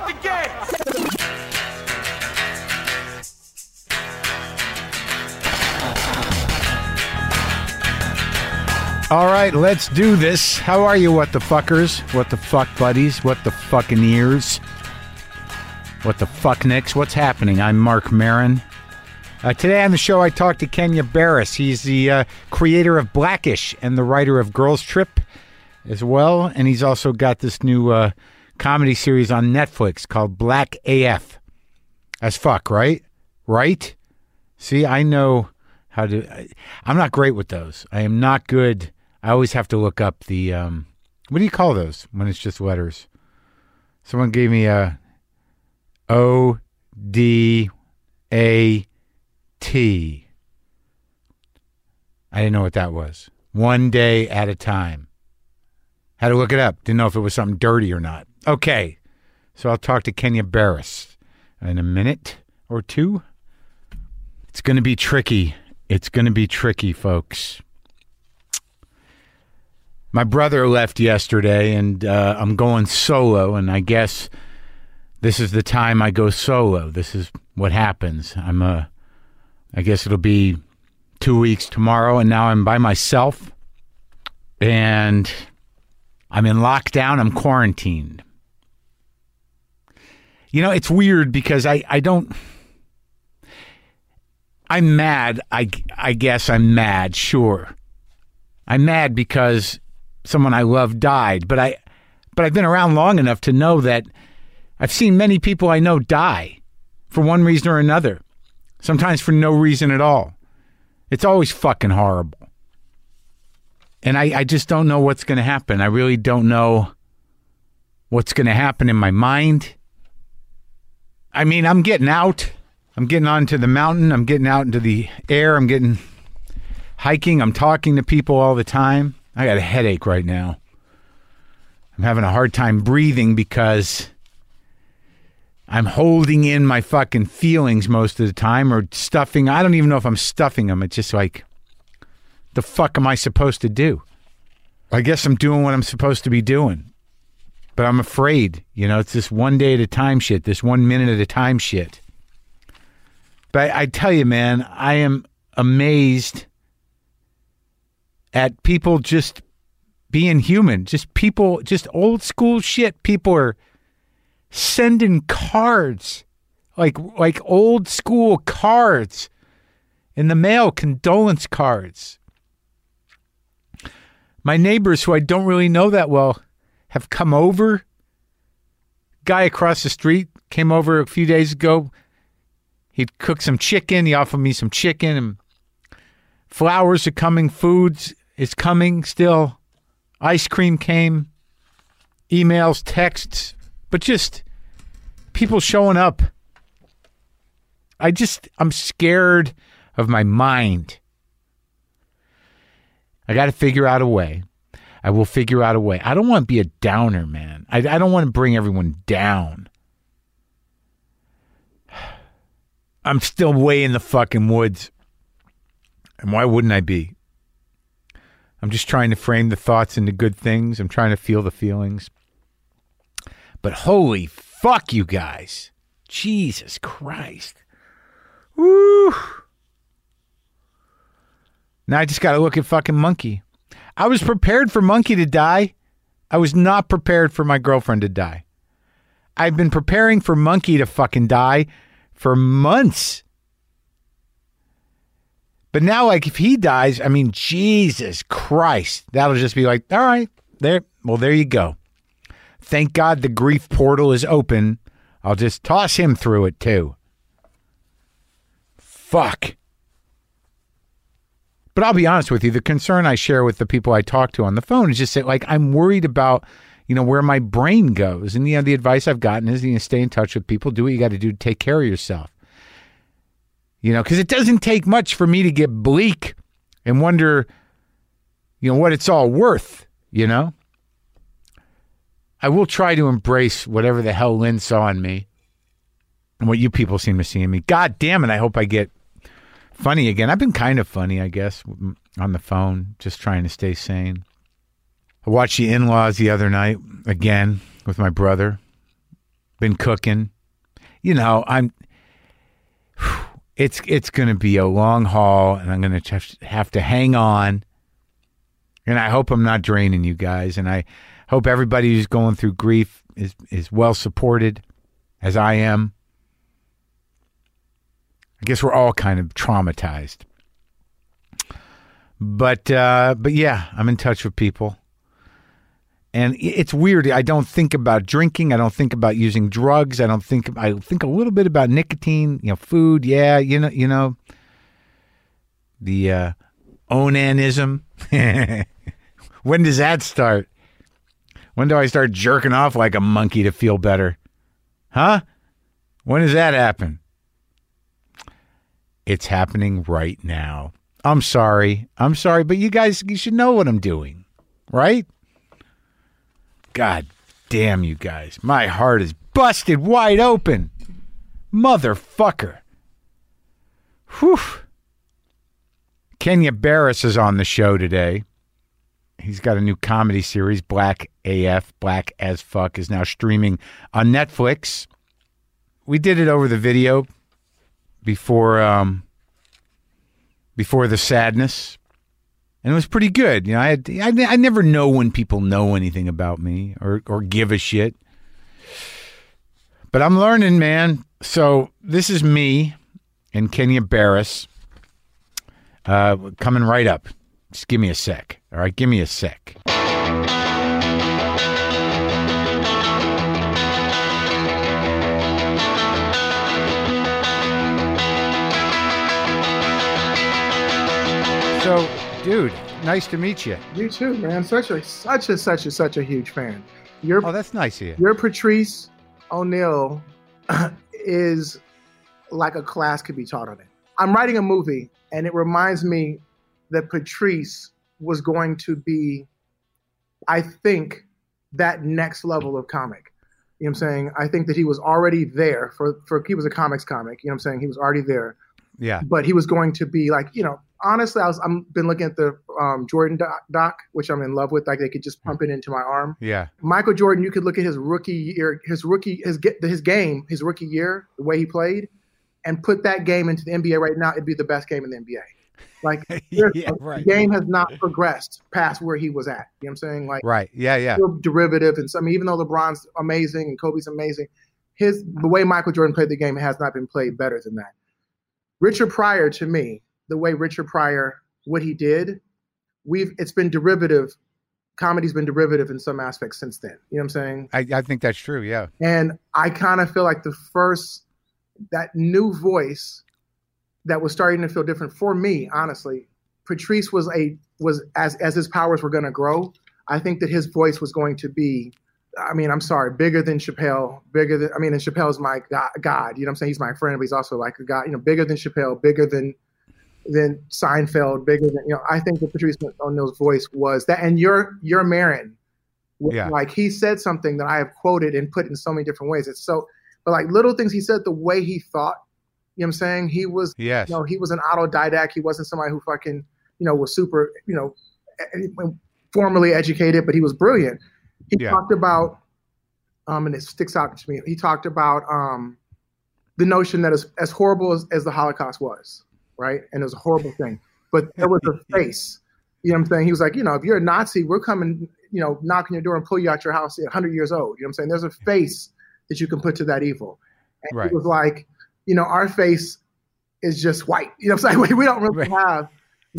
start again. All right, let's do this. How are you, what the fuckers? What the fuck buddies? What the fucking ears? What the fuck nicks? What's happening? I'm Mark Maron. Today on the show, I talked to Kenya Barris. He's the creator of Blackish and the writer of Girls Trip as well. And he's also got this new comedy series on Netflix called Black AF. As fuck, right? Right? See, I know how to... I'm not great with those. I am not good. I always have to look up the... what do you call those when it's just letters? Someone gave me a O-D-A-T. I didn't know what that was. One day at a time. Had to look it up. Didn't know if it was something dirty or not. Okay. So I'll talk to Kenya Barris in a minute or two. It's going to be tricky. It's going to be tricky, folks. My brother left yesterday, and I'm going solo, and I guess this is the time I go solo. This is what happens. I guess it'll be 2 weeks tomorrow, and now I'm by myself, and I'm in lockdown. I'm quarantined. You know, it's weird because I don't... I'm mad. I guess I'm mad, sure. I'm mad because someone I love died, but I've been around long enough to know that I've seen many people I know die for one reason or another, sometimes for no reason at all. It's always fucking horrible. And I just don't know what's going to happen. I really don't know what's going to happen in my mind. I mean, I'm getting out. I'm getting onto the mountain. I'm getting out into the air. I'm getting hiking. I'm talking to people all the time. I got a headache right now. I'm having a hard time breathing because I'm holding in my fucking feelings most of the time or stuffing. I don't even know if I'm stuffing them. It's just like, the fuck am I supposed to do? I guess I'm doing what I'm supposed to be doing. But I'm afraid, you know, it's this one day at a time shit, this 1 minute at a time shit. But I tell you, man, I am amazed at people just being human. Just people, just old school shit. People are sending cards, like old school cards in the mail, condolence cards. My neighbors, who I don't really know that well, have come over. Guy across the street came over a few days ago. He'd cooked some chicken. He offered me some chicken. And flowers are coming. Foods is coming still. Ice cream came. Emails, texts. But just people showing up. I'm scared of my mind. I got to figure out a way. I will figure out a way. I don't want to be a downer, man. I don't want to bring everyone down. I'm still way in the fucking woods. And why wouldn't I be? I'm just trying to frame the thoughts into good things. I'm trying to feel the feelings. But holy fuck, you guys. Jesus Christ. Woo. Now I just got to look at fucking Monkey. I was prepared for Monkey to die. I was not prepared for my girlfriend to die. I've been preparing for Monkey to fucking die for months. But now, like, if he dies, I mean, Jesus Christ, that'll just be like, all right, there you go. Thank God the grief portal is open. I'll just toss him through it too. Fuck. But I'll be honest with you, the concern I share with the people I talk to on the phone is just that, like, I'm worried about, you know, where my brain goes. And, you know, the advice I've gotten is, you know, stay in touch with people, do what you got to do to take care of yourself. You know, because it doesn't take much for me to get bleak and wonder, you know, what it's all worth, you know? I will try to embrace whatever the hell Lynn saw in me and what you people seem to see in me. God damn it, I hope I get funny again. I've been kind of funny, I guess, on the phone, just trying to stay sane. I watched The In-Laws the other night, again, with my brother. been cooking. You know, it's going to be a long haul, and I'm going to have to hang on. And I hope I'm not draining you guys, and I hope everybody who's going through grief is well supported, as I am. I guess we're all kind of traumatized. But yeah, I'm in touch with people. And it's weird. I don't think about drinking. I don't think about using drugs. I think a little bit about nicotine, food. Yeah, you know, the onanism. When does that start? When do I start jerking off like a monkey to feel better? Huh? When does that happen? It's happening right now. I'm sorry, but you should know what I'm doing, right? God damn you guys. My heart is busted wide open. Motherfucker. Whew. Kenya Barris is on the show today. He's got a new comedy series, Black AF, Black as Fuck, is now streaming on Netflix. We did it over the video before the sadness, and it was pretty good. I never know when people know anything about me or give a shit, but I'm learning, man. So this is me and Kenya Barris coming right up. Just give me a sec. All right, give me a sec. So, dude, nice to meet you. You too, man. Such a huge fan. That's nice of you. Your Patrice O'Neal is like a class could be taught on it. I'm writing a movie, and it reminds me that Patrice was going to be, I think, that next level of comic. You know what I'm saying? I think that he was already there he was a comics comic. You know what I'm saying? He was already there. Yeah. But he was going to be like, honestly, I'm been looking at the Jordan doc, which I'm in love with. Like they could just pump it into my arm. Yeah. Michael Jordan, you could look at his rookie year, his rookie year, the way he played, and put that game into the NBA right now. It'd be the best game in the NBA. Like yeah, right. The game has not progressed past where he was at. You know what I'm saying? Like right. Yeah. Derivative and some, even though LeBron's amazing and Kobe's amazing, the way Michael Jordan played the game has not been played better than that. Richard Pryor, to me, the way Richard Pryor, what he did, it's been derivative. Comedy's been derivative in some aspects since then. You know what I'm saying? I think that's true, yeah. And I kind of feel like that new voice that was starting to feel different for me, honestly. Patrice was as his powers were going to grow, I think that his voice was going to be, I'm sorry, bigger than Chappelle, and Chappelle's my God, you know what I'm saying? He's my friend, but he's also like a God, bigger than Chappelle, bigger than Seinfeld, bigger than, I think that Patrice O'Neal's voice was that. And your Marin, yeah. Like he said something that I have quoted and put in so many different ways. But like little things he said, the way he thought, you know what I'm saying? He was, yes. He was an autodidact. He wasn't somebody who fucking, was super, formally educated, but he was brilliant. He talked about, and it sticks out to me. He talked about the notion that as horrible as the Holocaust was, right? And it was a horrible thing, but there was a face. You know what I'm saying? He was like, if you're a Nazi, we're coming, knocking your door and pull you out your house at 100 years old. You know what I'm saying? There's a face that you can put to that evil. And right. He was like, our face is just white. You know what I'm saying? We don't really have,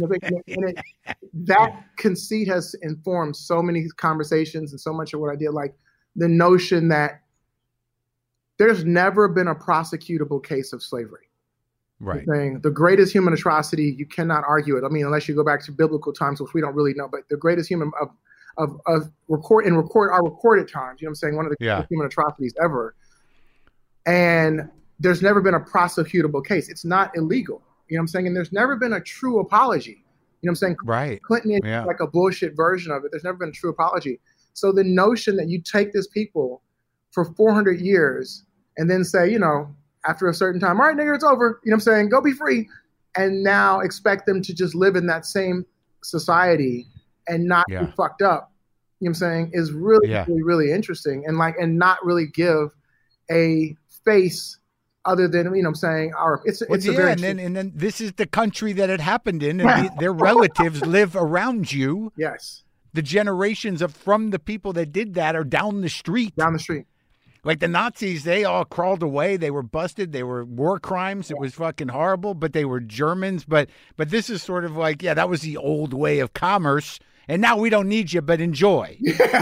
that conceit has informed so many conversations and so much of what I did. Like the notion that there's never been a prosecutable case of slavery. Right. Saying the greatest human atrocity, you cannot argue it. Unless you go back to biblical times, which we don't really know, but the greatest human our recorded times, you know what I'm saying? One of the greatest human atrocities ever. And there's never been a prosecutable case. It's not illegal. You know what I'm saying? And there's never been a true apology. You know what I'm saying? Right. Clinton is like a bullshit version of it. There's never been a true apology. So the notion that you take this people for 400 years and then say, after a certain time, all right, nigga, it's over. You know what I'm saying? Go be free. And now expect them to just live in that same society and not be fucked up. You know what I'm saying? Is really, really, really interesting. And not really give a face other than, you know what I'm saying, it's a very and then this is the country that it happened in, and their relatives live around you. Yes. The generations from the people that did that are down the street. Down the street. Like the Nazis, they all crawled away. They were busted. They were war crimes. It was fucking horrible, but they were Germans. But this is sort of like, yeah, that was the old way of commerce. And now we don't need you, but enjoy.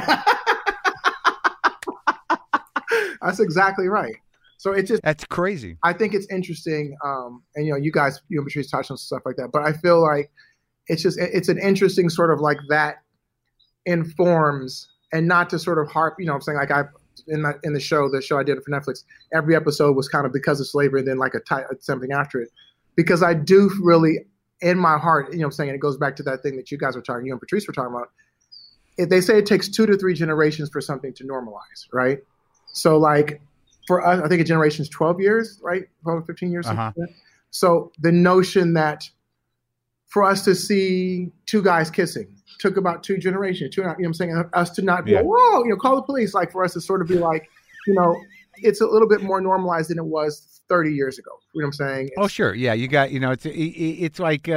That's exactly right. So that's crazy. I think it's interesting. And, you know, you and Patrice touched on stuff like that, but I feel like it's an interesting sort of like that informs, and not to sort of harp, you know what I'm saying? Like in the show I did for Netflix, every episode was kind of because of slavery and then like something after it, because I do really, in my heart, you know what I'm saying, and it goes back to that thing that you guys were talking, you and Patrice were talking about. They say it takes 2 to 3 generations for something to normalize, right? So like for us, I think a generation is 12 years, right? 12, 15 years. Uh-huh. Like so the notion that for us to see 2 guys kissing took about 2 generations, you know what I'm saying? Us to not be, whoa, you know, call the police. Like for us to sort of be like, you know, it's a little bit more normalized than it was 30 years ago. You know what I'm saying? Oh, sure. Yeah. You got, you know, it's like,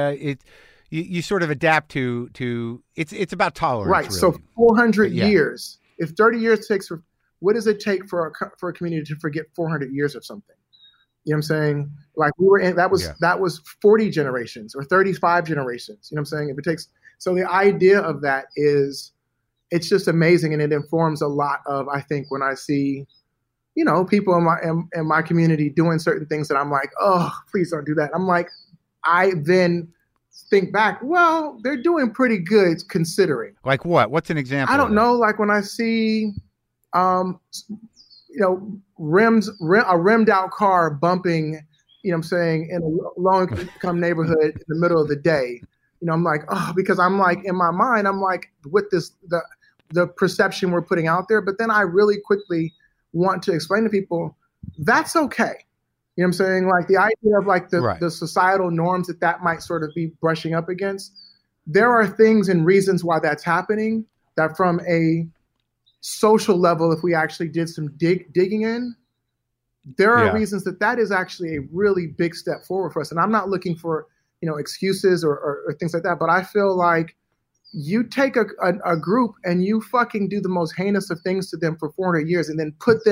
you sort of adapt to it's about tolerance. Right. Really. So 400 years, if 30 years takes, what does it take for a community to forget 400 years of something? You know what I'm saying? Like we were in, that was 40 generations or 35 generations. You know what I'm saying? If it takes, so the idea of that is, it's just amazing, and it informs a lot of, I think, when I see, you know, people in my community doing certain things that I'm like, oh, please don't do that. I'm like, I then think back, well, they're doing pretty good considering. Like what? What's an example? I don't know. Like when I see, you know, a rimmed out car bumping, you know what I'm saying, in a low-income neighborhood in the middle of the day. You know, I'm like, oh, because I'm like, in my mind, I'm like, with this, the perception we're putting out there, but then I really quickly want to explain to people, that's okay. You know what I'm saying? Like the idea of like the societal norms that might sort of be brushing up against. There are things and reasons why that's happening that from a social level, if we actually did some digging in, there are reasons that is actually a really big step forward for us. And I'm not looking for, you know, excuses or things like that, but I feel like you take a group and you fucking do the most heinous of things to them for 400 years and then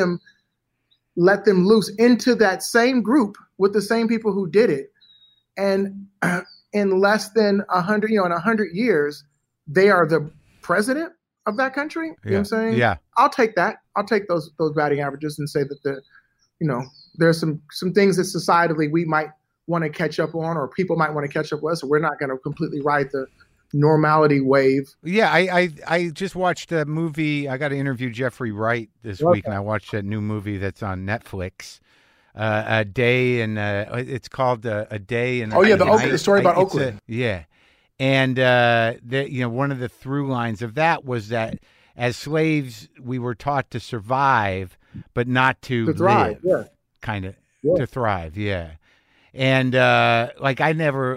let them loose into that same group with the same people who did it. And in less than 100, you know, in 100 years, they are the president of that country. You know what I'm saying? Yeah. I'll take that. I'll take those batting averages and say that you know, there's some things that societally we might want to catch up on, or people might want to catch up with us. So we're not going to completely ride the normality wave. Yeah, I just watched a movie. I got to interview Jeffrey Wright this week, and I watched that new movie that's on Netflix. A day and it's called A Day and the story about Oakland. And you know, one of the through lines of that was that as slaves we were taught to survive, but not to thrive. Live, kind of to thrive. Yeah. And like I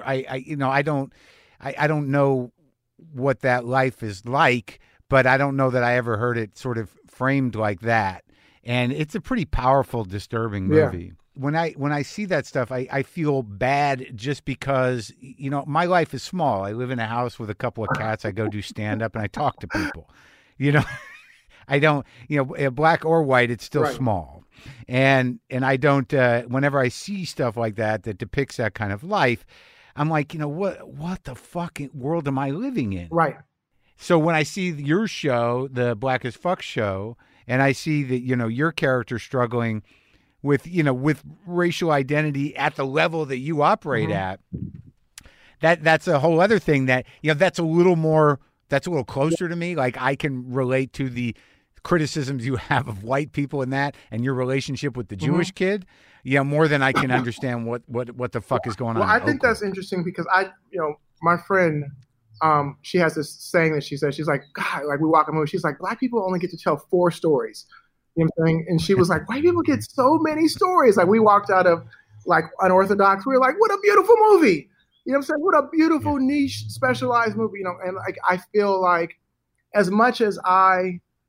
don't know what that life is like, but I don't know that I ever heard it sort of framed like that. And it's a pretty powerful, disturbing movie. Yeah. When I see that stuff, I feel bad just because, you know, my life is small. I live in a house with a couple of cats. I go do stand up and I talk to people. You know, I don't, you know, black or white, it's still small. And I don't, whenever I see stuff like that depicts that kind of life, I'm like, you know, what the fucking world am I living in? Right. So when I see your show, the Black as Fuck show, and I see that, you know, your character struggling with, you know, with racial identity at the level that you operate at, that's a whole other thing that, you know, that's a little closer to me. Like I can relate to the criticisms you have of white people in that and your relationship with the Jewish kid, more than I can understand what the fuck is going on. Well, I think that's interesting because my friend, she has this saying that she says, she's like, God, like we walk a movie, she's like, black people only get to tell 4 stories. You know what I'm saying? And she was like, white people get so many stories. Like we walked out of like Unorthodox, we were like, what a beautiful movie. You know what I'm saying? What a beautiful niche specialized movie, you know? And like, I feel like as much as I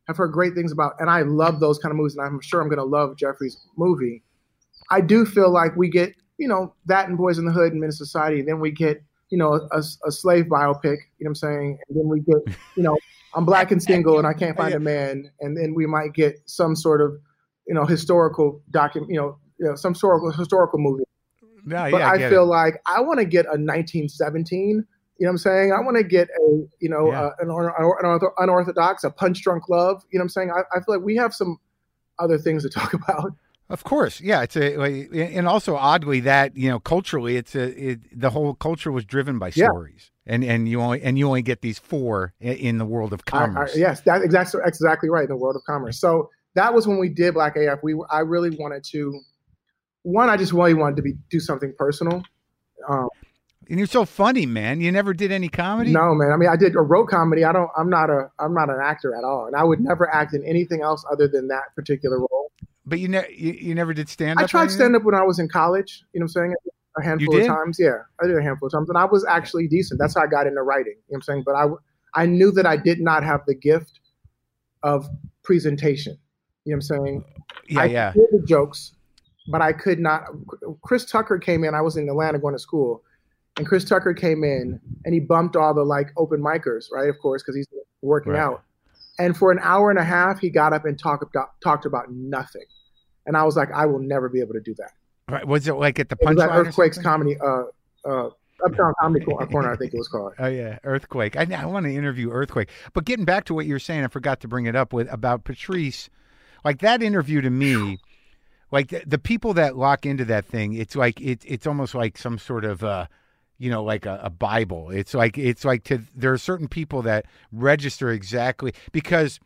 have heard great things about, and I love those kind of movies, and I'm sure I'm going to love Jeffrey's movie. I do feel like we get, that and Boys in the Hood and Menace Society, and then we get, a slave biopic, you know what I'm saying? And then we get, I'm black and single and I can't find a man. And then we might get some sort of, historical some sort of historical movie. No, but I feel like I want to get a 1917, you know what I'm saying? I want to get an unorthodox, a punch drunk love, you know what I'm saying? I feel like we have some other things to talk about. Of course, yeah. And also oddly that culturally, the whole culture was driven by stories, and you only get these 4 in the world of commerce. Yes, that's exactly right, in the world of commerce. So that was when we did Black AF. I really wanted to. One, I just really wanted to do something personal. And you're so funny, man. You never did any comedy? No, man. I mean, I wrote comedy. I'm not an actor at all, and I would never act in anything else other than that particular role. But you never did stand up? I tried stand up when I was in college, you know what I'm saying? A handful of times. Yeah, I did a handful of times. And I was actually decent. That's how I got into writing, you know what I'm saying? But I knew that I did not have the gift of presentation, you know what I'm saying? I did the jokes, but I could not. Chris Tucker came in. I was in Atlanta going to school. And Chris Tucker came in and he bumped all the open micers, right? Of course, because he's working out. And for an hour and a half, he got up and talked about nothing. And I was like, I will never be able to do that. Right. Was it like at the Punchline? Earthquake's comedy, Uptown Comedy Corner, I think it was called. Oh yeah, Earthquake. I want to interview Earthquake. But getting back to what you were saying, I forgot to bring it up about Patrice. Like that interview to me, like the people that lock into that thing, it's like it's almost like some sort of like a Bible. It's like there are certain people that register exactly because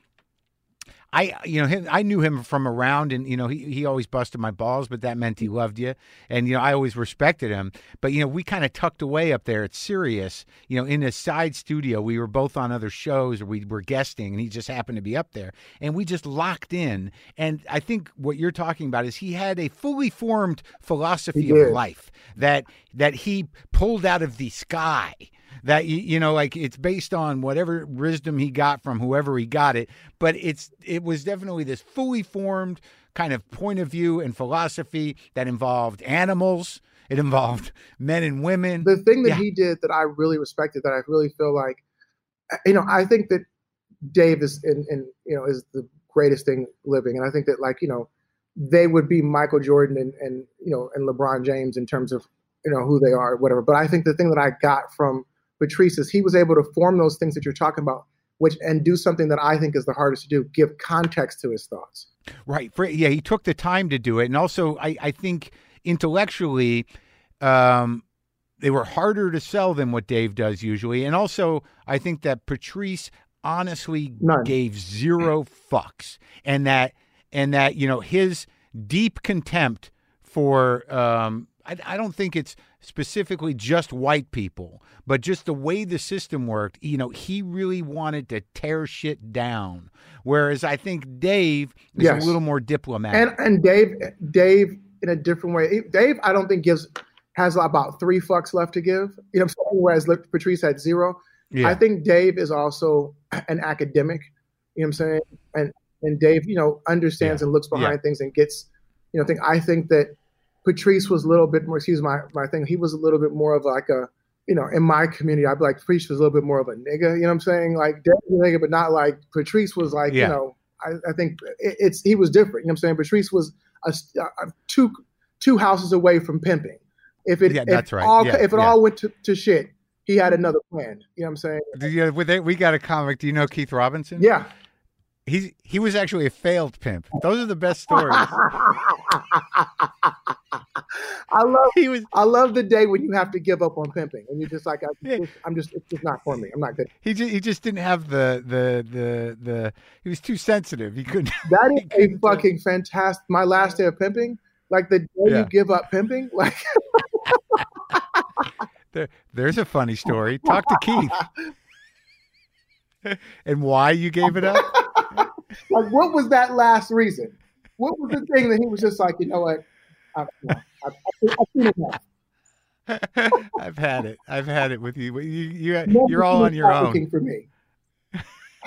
I knew him from around, and he always busted my balls, but that meant he loved you, and I always respected him. But we kind of tucked away up there at Sirius, in a side studio. We were both on other shows, or we were guesting, and he just happened to be up there, and we just locked in. And I think what you're talking about is he had a fully formed philosophy of life that he pulled out of the sky. That like it's based on whatever wisdom he got from whoever he got it, but it was definitely this fully formed kind of point of view and philosophy that involved animals. It involved men and women. The thing that he did that I really respected, that I really feel like, I think that Dave is is the greatest thing living, and I think that they would be Michael Jordan and LeBron James in terms of who they are, whatever. But I think the thing that I got from Patrice is he was able to form those things that you're talking about, and do something that I think is the hardest to do: give context to his thoughts. Right. He took the time to do it, and also I think intellectually, they were harder to sell than what Dave does usually, and also I think that Patrice honestly gave zero fucks, and that his deep contempt for I don't think it's specifically just white people, but just the way the system worked. He really wanted to tear shit down, whereas I think Dave is a little more diplomatic. And Dave in a different way. Dave, I don't think has about 3 fucks left to give. Whereas Patrice had 0. Yeah. I think Dave is also an academic. You know what I'm saying? And Dave, understands and looks behind things and gets, I think that Patrice was a little bit more, excuse my thing, he was a little bit more of like a, in my community, I'd be like, Patrice was a little bit more of a nigga, you know what I'm saying? Like, Dave was a nigga, but not like, Patrice was like, I think he was different, you know what I'm saying? Patrice was two houses away from pimping. If it all went to shit, he had another plan, you know what I'm saying? We got a comic, do you know Keith Robinson? Yeah. He was actually a failed pimp. Those are the best stories. I love the day when you have to give up on pimping and you're just like, it's just not for me. I'm not good. He just didn't have the he was too sensitive. He couldn't. That is a fucking fantastic. My last day of pimping, like the day you give up pimping, like. There's a funny story. Talk to Keith. And why you gave it up? Like, what was that last reason? What was the thing that he was just like, you know what? I've seen enough. I've had it with you. You're all on your own. For me.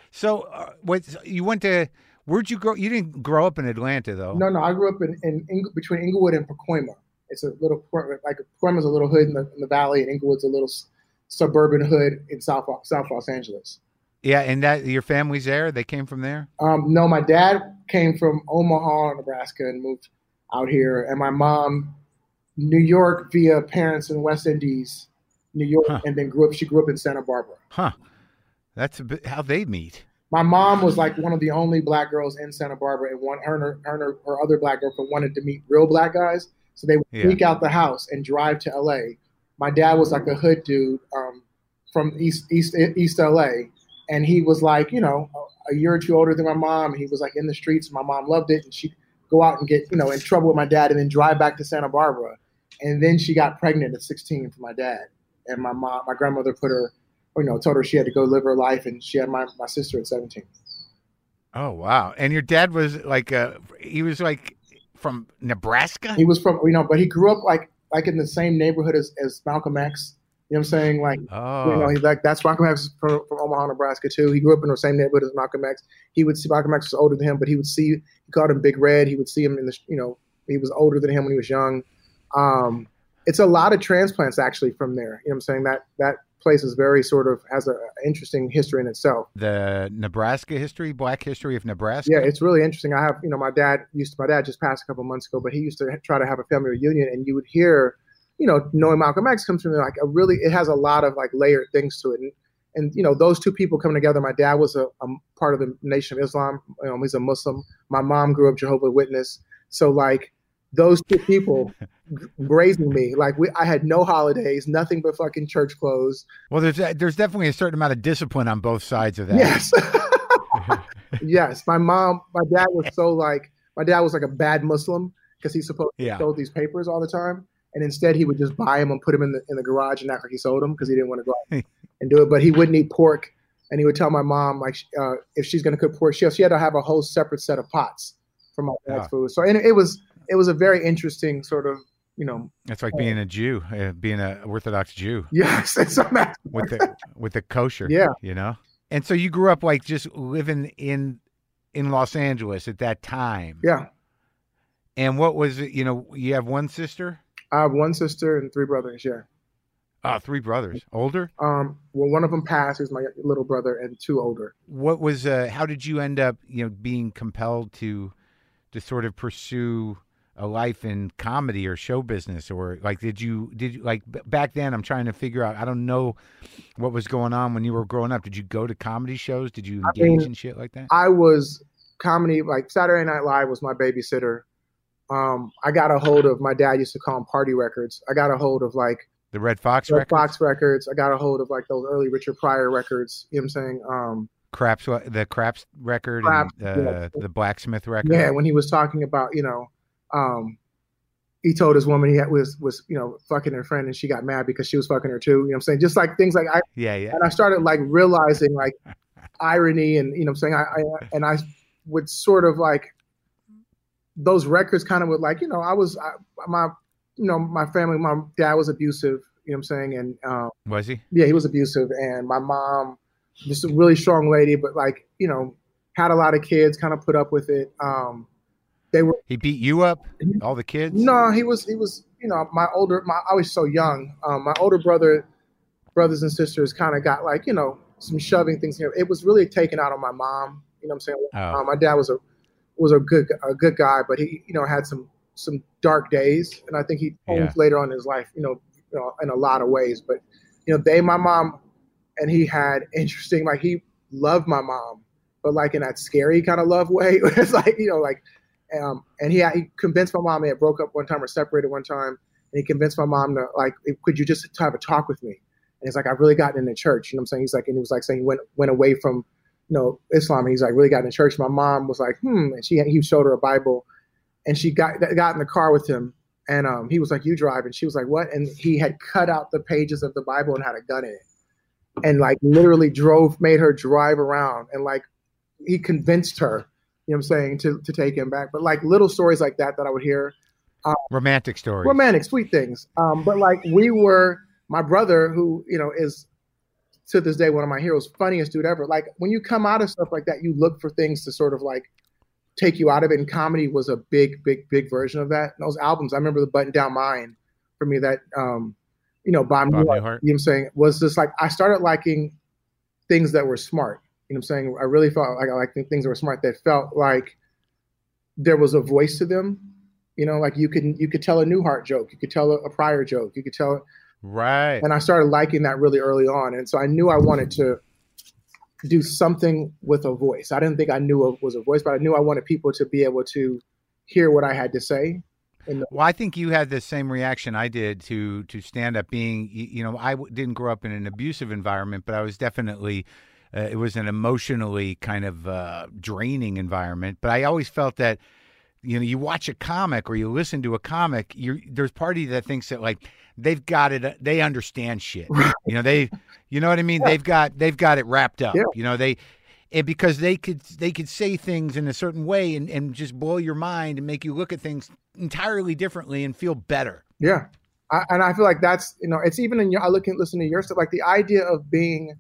So, you went to? Where'd you grow? You didn't grow up in Atlanta, though. No, I grew up between Inglewood and Pacoima. It's a little like Pacoima's a little hood in the valley, and Inglewood's a little suburban hood in South Los Angeles. Yeah, and that your family's there. They came from there. No, my dad came from Omaha, Nebraska, and moved out here, and my mom, New York via parents in West Indies, New York, and then she grew up in Santa Barbara. Huh. That's a bit how they meet. My mom was like one of the only black girls in Santa Barbara, and her other black girlfriend wanted to meet real black guys, so they would sneak out the house and drive to LA. My dad was like a hood dude from East LA, and he was like, a year or two older than my mom. He was like in the streets. My mom loved it, and she'd go out and get in trouble with my dad, and then drive back to Santa Barbara. And then she got pregnant at 16 for my dad, and my grandmother told her she had to go live her life, and she had my sister at 17. Oh, wow. And your dad was he was like from Nebraska? He was from, but he grew up like in the same neighborhood as Malcolm X. You know what I'm saying? Like, he's like, that's Malcolm X from Omaha, Nebraska too. He grew up in the same neighborhood as Malcolm X. He would see Malcolm X was older than him, but he called him Big Red. He would see him in the, he was older than him when he was young. It's a lot of transplants actually from there. You know what I'm saying? That place is very has an interesting history in itself. The Nebraska history, black history of Nebraska. Yeah, it's really interesting. I have, my dad just passed a couple months ago, but he used to try to have a family reunion, and you would hear, knowing Malcolm X comes from like it has a lot of like layered things to it. And those two people coming together, my dad was a part of the Nation of Islam. He's a Muslim. My mom grew up Jehovah's Witness. So like those two people raising me, like I had no holidays, nothing but fucking church clothes. Well, there's definitely a certain amount of discipline on both sides of that. Yes. Yes. My dad was like a bad Muslim because he's supposed to sold these papers all the time. And instead he would just buy them and put them in the garage and act like he sold them because he didn't want to go out and do it. But he wouldn't eat pork. And he would tell my mom, like, if she's going to cook pork, she had to have a whole separate set of pots for my dad's food. So, and it was a very interesting sort of, It's like being a Jew, being an Orthodox Jew. Yes. It's with the kosher. Yeah. And so you grew up like just living in Los Angeles at that time. Yeah. And what was it, you have one sister? I have one sister and three brothers, yeah. Three brothers. Older? Well, one of them passed, who's my little brother, and two older. What was, how did you end up, being compelled to sort of pursue a life in comedy or show business? Or like, did you like back then, I'm trying to figure out, I don't know what was going on when you were growing up. Did you go to comedy shows? Did you engage in shit like that? I was comedy, like Saturday Night Live was my babysitter. I got a hold of, my dad used to call them party records. I got a hold of like the Red Fox records. I got a hold of like those early Richard Pryor records. You know what I'm saying? The Craps record, and the Blacksmith record. Yeah, when he was talking about, he told his woman he was fucking her friend, and she got mad because she was fucking her too. You know what I'm saying? Just like things like Yeah. And I started like realizing like irony, and what I'm saying, I would sort of like, those records kind of would like, my family, my dad was abusive, you know what I'm saying? And was he? Yeah, he was abusive. And my mom, just a really strong lady, but like, had a lot of kids, kind of put up with it. He beat you up? All the kids? No, he was, I was so young. My older brothers and sisters kind of got like, some shoving things here. It was really taken out on my mom, you know what I'm saying? Oh. My dad was a good guy, but he, had some dark days. And I think he changed later on in his life, in a lot of ways. But, my mom and he had interesting, like he loved my mom, but like in that scary kind of love way. It's like, and he convinced my mom, they had broke up one time or separated one time. And he convinced my mom to like, could you just have a talk with me? And he's like, I've really gotten into church. You know what I'm saying? He's like, and he was like saying he went away from, Islam. And he's like, really got in church. My mom was like, and he showed her a Bible, and she got in the car with him, and he was like, you drive. And she was like, what? And he had cut out the pages of the Bible and had a gun in it, and like literally made her drive around, and like he convinced her, you know what I'm saying, to take him back. But like little stories like that I would hear. Romantic stories. Romantic, sweet things. But like my brother, who, is to this day one of my heroes, funniest dude ever. Like when you come out of stuff like that, you look for things to sort of like take you out of it. And comedy was a big version of that. And those albums, I remember the Button Down Mind for me that, Bob Newhart, you know what I'm saying, was just like, I started liking things that were smart. You know what I'm saying? I really felt like I liked things that were smart, that felt like there was a voice to them. You know, like you could tell a Newhart joke, you could tell a Pryor joke, you could tell. Right. And I started liking that really early on. And so I knew I wanted to do something with a voice. I didn't think I knew it was a voice, but I knew I wanted people to be able to hear what I had to say. Well, I think you had the same reaction I did to stand up. Being, I didn't grow up in an abusive environment, but I was definitely, it was an emotionally kind of draining environment. But I always felt that, you watch a comic or you listen to a comic, there's part of you that thinks that like they've got it, they understand shit. You know what I mean? Yeah. They've got it wrapped up. Yeah. And because they could say things in a certain way and just blow your mind and make you look at things entirely differently and feel better. Yeah. And I feel like that's, it's even listen to your stuff, like the idea of being,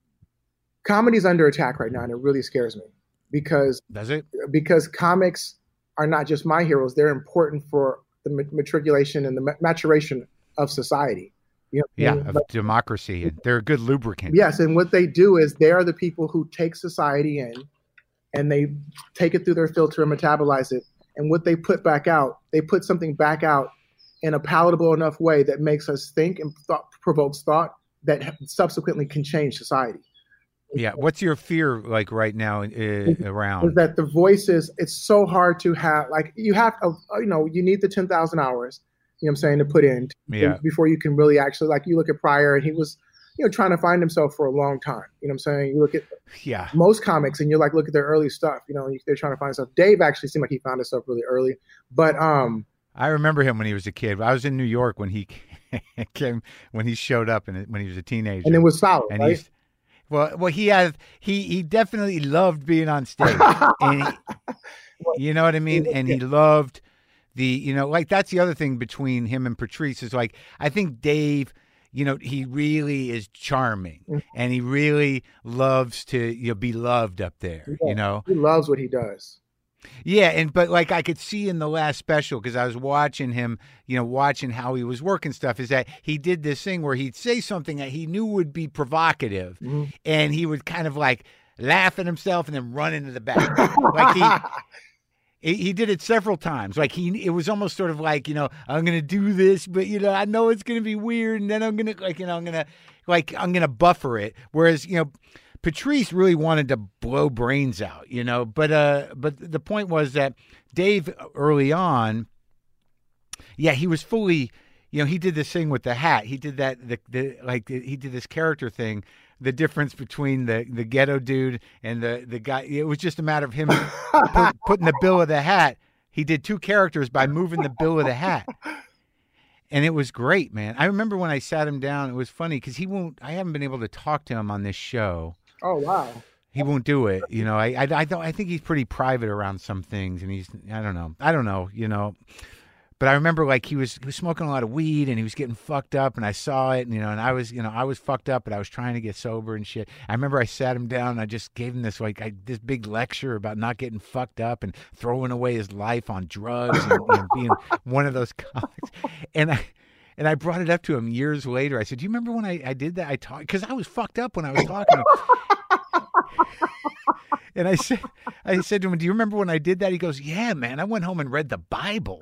comedy's under attack right now. And it really scares me because, does it? Because comics are not just my heroes. They're important for the matriculation and the maturation of society. Of democracy. And they're a good lubricant. Yes, and what they do is they are the people who take society in and they take it through their filter and metabolize it. And what they put back out, they put something back out in a palatable enough way that makes us think and provokes thought that subsequently can change society. Yeah. What's your fear like right now around? Is that the voices, it's so hard to have, like you have to, you need the 10,000 hours. You know what I'm saying, to put in before you can really actually, like you look at Pryor and he was, trying to find himself for a long time. You know what I'm saying? You look at most comics and you're like, look at their early stuff, they're trying to find stuff. Dave actually seemed like he found himself really early, but I remember him when he was a kid. I was in New York when he came, when he showed up and when he was a teenager. And it was solid, and right? Well, he definitely loved being on stage. And you know what I mean? And he loved like that's the other thing between him and Patrice is like, I think Dave, he really is charming and he really loves to be loved up there, He loves what he does. Yeah. But like I could see in the last special, because I was watching him, watching how he was working stuff, is that he did this thing where he'd say something that he knew would be provocative and he would kind of like laugh at himself and then run into the back. Like he did it several times. Like it was almost sort of like, I'm going to do this, but I know it's going to be weird. And then I'm going to, I'm going to buffer it. Whereas, Patrice really wanted to blow brains out, but the point was that Dave early on, he was fully, he did this thing with the hat. He did that, he did this character thing. The difference between the ghetto dude and the guy, it was just a matter of him putting the bill of the hat. He did two characters by moving the bill of the hat. And it was great, man. I remember when I sat him down, it was funny because I haven't been able to talk to him on this show. Oh, wow. He won't do it. I think he's pretty private around some things and I don't know. But I remember like he was smoking a lot of weed and he was getting fucked up and I saw it and, and I was fucked up, but I was trying to get sober and shit. I remember I sat him down and I just gave him this this big lecture about not getting fucked up and throwing away his life on drugs and being one of those comics. And I brought it up to him years later. I said, do you remember when I did that? I talked, because I was fucked up when I was talking to him. And I said to him, do you remember when I did that? He goes, yeah, man, I went home and read the Bible.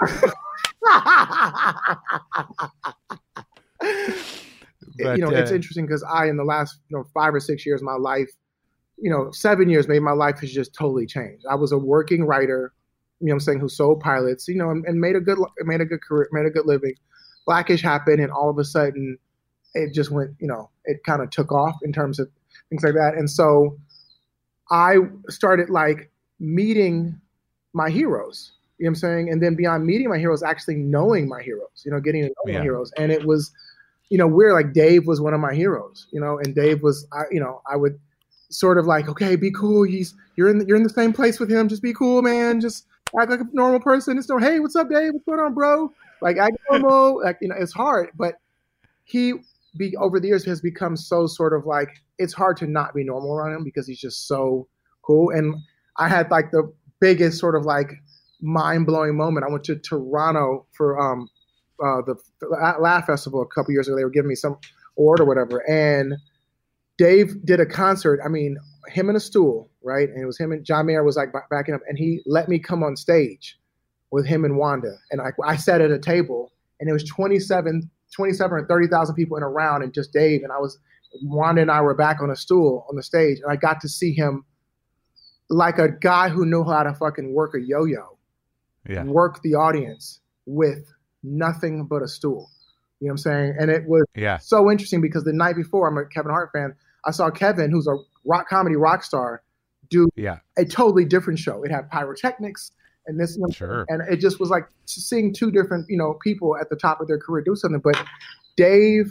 But, it's interesting because in the last 5 or 6 years of my life, 7 years maybe, my life has just totally changed. I was a working writer, who sold pilots, and made a good career, made a good living. Blackish happened, and all of a sudden, it just went, it kind of took off in terms of things like that. And so I started like meeting my heroes. You know what I'm saying? And then beyond meeting my heroes, actually knowing my heroes, getting to know my heroes. And it was, weird. Like Dave was one of my heroes, and Dave was, I would sort of like, okay, be cool. You're in the same place with him. Just be cool, man. Just act like a normal person. It's hey, what's up, Dave? What's going on, bro? Like act normal. Like, it's hard, but he over the years has become so sort of like, it's hard to not be normal around him because he's just so cool. And I had like the biggest sort of like mind blowing moment. I went to Toronto for the Laugh Festival a couple years ago. They were giving me some award or whatever, and Dave did a concert. I mean, him in a stool, right? And it was him and John Mayer was like backing up, and he let me come on stage with him and Wanda. And I sat at a table, and it was 27 or 30,000 people in a round, and just Dave. And Wanda and I were back on a stool on the stage, and I got to see him like a guy who knew how to fucking work a yo-yo, work the audience with nothing but a stool. You know what I'm saying? And it was so interesting because the night before, I'm a Kevin Hart fan, I saw Kevin, who's a comedy rock star, do a totally different show. It had pyrotechnics and this, and it just was like seeing two different, people at the top of their career do something. But Dave,